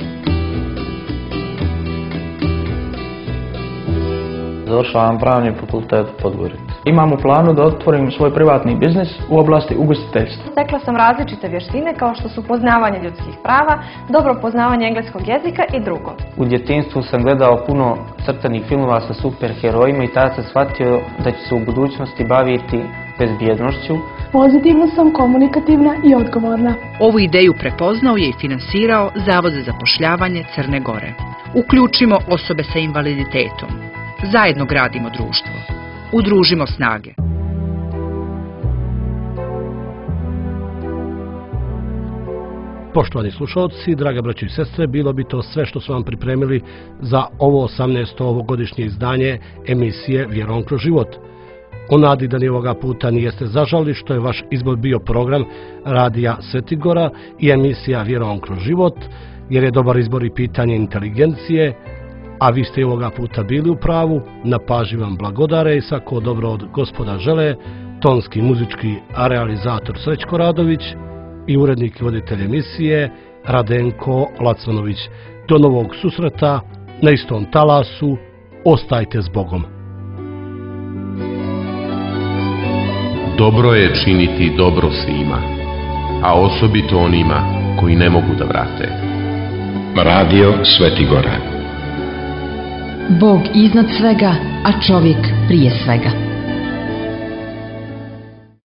Završavam pravni fakultet u Podgorici. Imam u planu da otvorim svoj privatni biznis u oblasti ugostiteljstva. Stekla sam različite vještine kao što su poznavanje ljudskih prava, dobro poznavanje engleskog jezika i drugo. U djetinjstvu sam gledao puno crtanih filmova sa superherojima i tada sam shvatio da ću se u budućnosti baviti bezbjednošću. Pozitivno sam, komunikativna i odgovorna. Ovu ideju prepoznao je i finansirao Zavod za zapošljavanje Crne Gore. Uključimo osobe sa invaliditetom. Zajedno gradimo društvo. Udružimo snage. Poštovani slušalci, draga braćo i sestre, bilo bi to sve što smo vam pripremili za ovo osamnaesto ovogodišnje izdanje emisije Vjerom kroz život. U nadi da ni ovoga puta nijeste zažali što je vaš izbor bio program Radija Svetigora i emisija Vjerom kroz život, jer je dobar izbor i pitanje inteligencije, a vi ste i ovoga puta bili u pravu. Na pažnji vam blagodare i svako dobro od Gospoda žele, tonski muzički realizator Srećko Radović i urednik i voditelj emisije Radenko Lacmanović. Do novog susreta na istom talasu, ostajte s Bogom. Dobro je činiti dobro svima, a osobito onima koji ne mogu da vrate. Radio Svetigora. Bog iznad svega, a čovjek prije svega.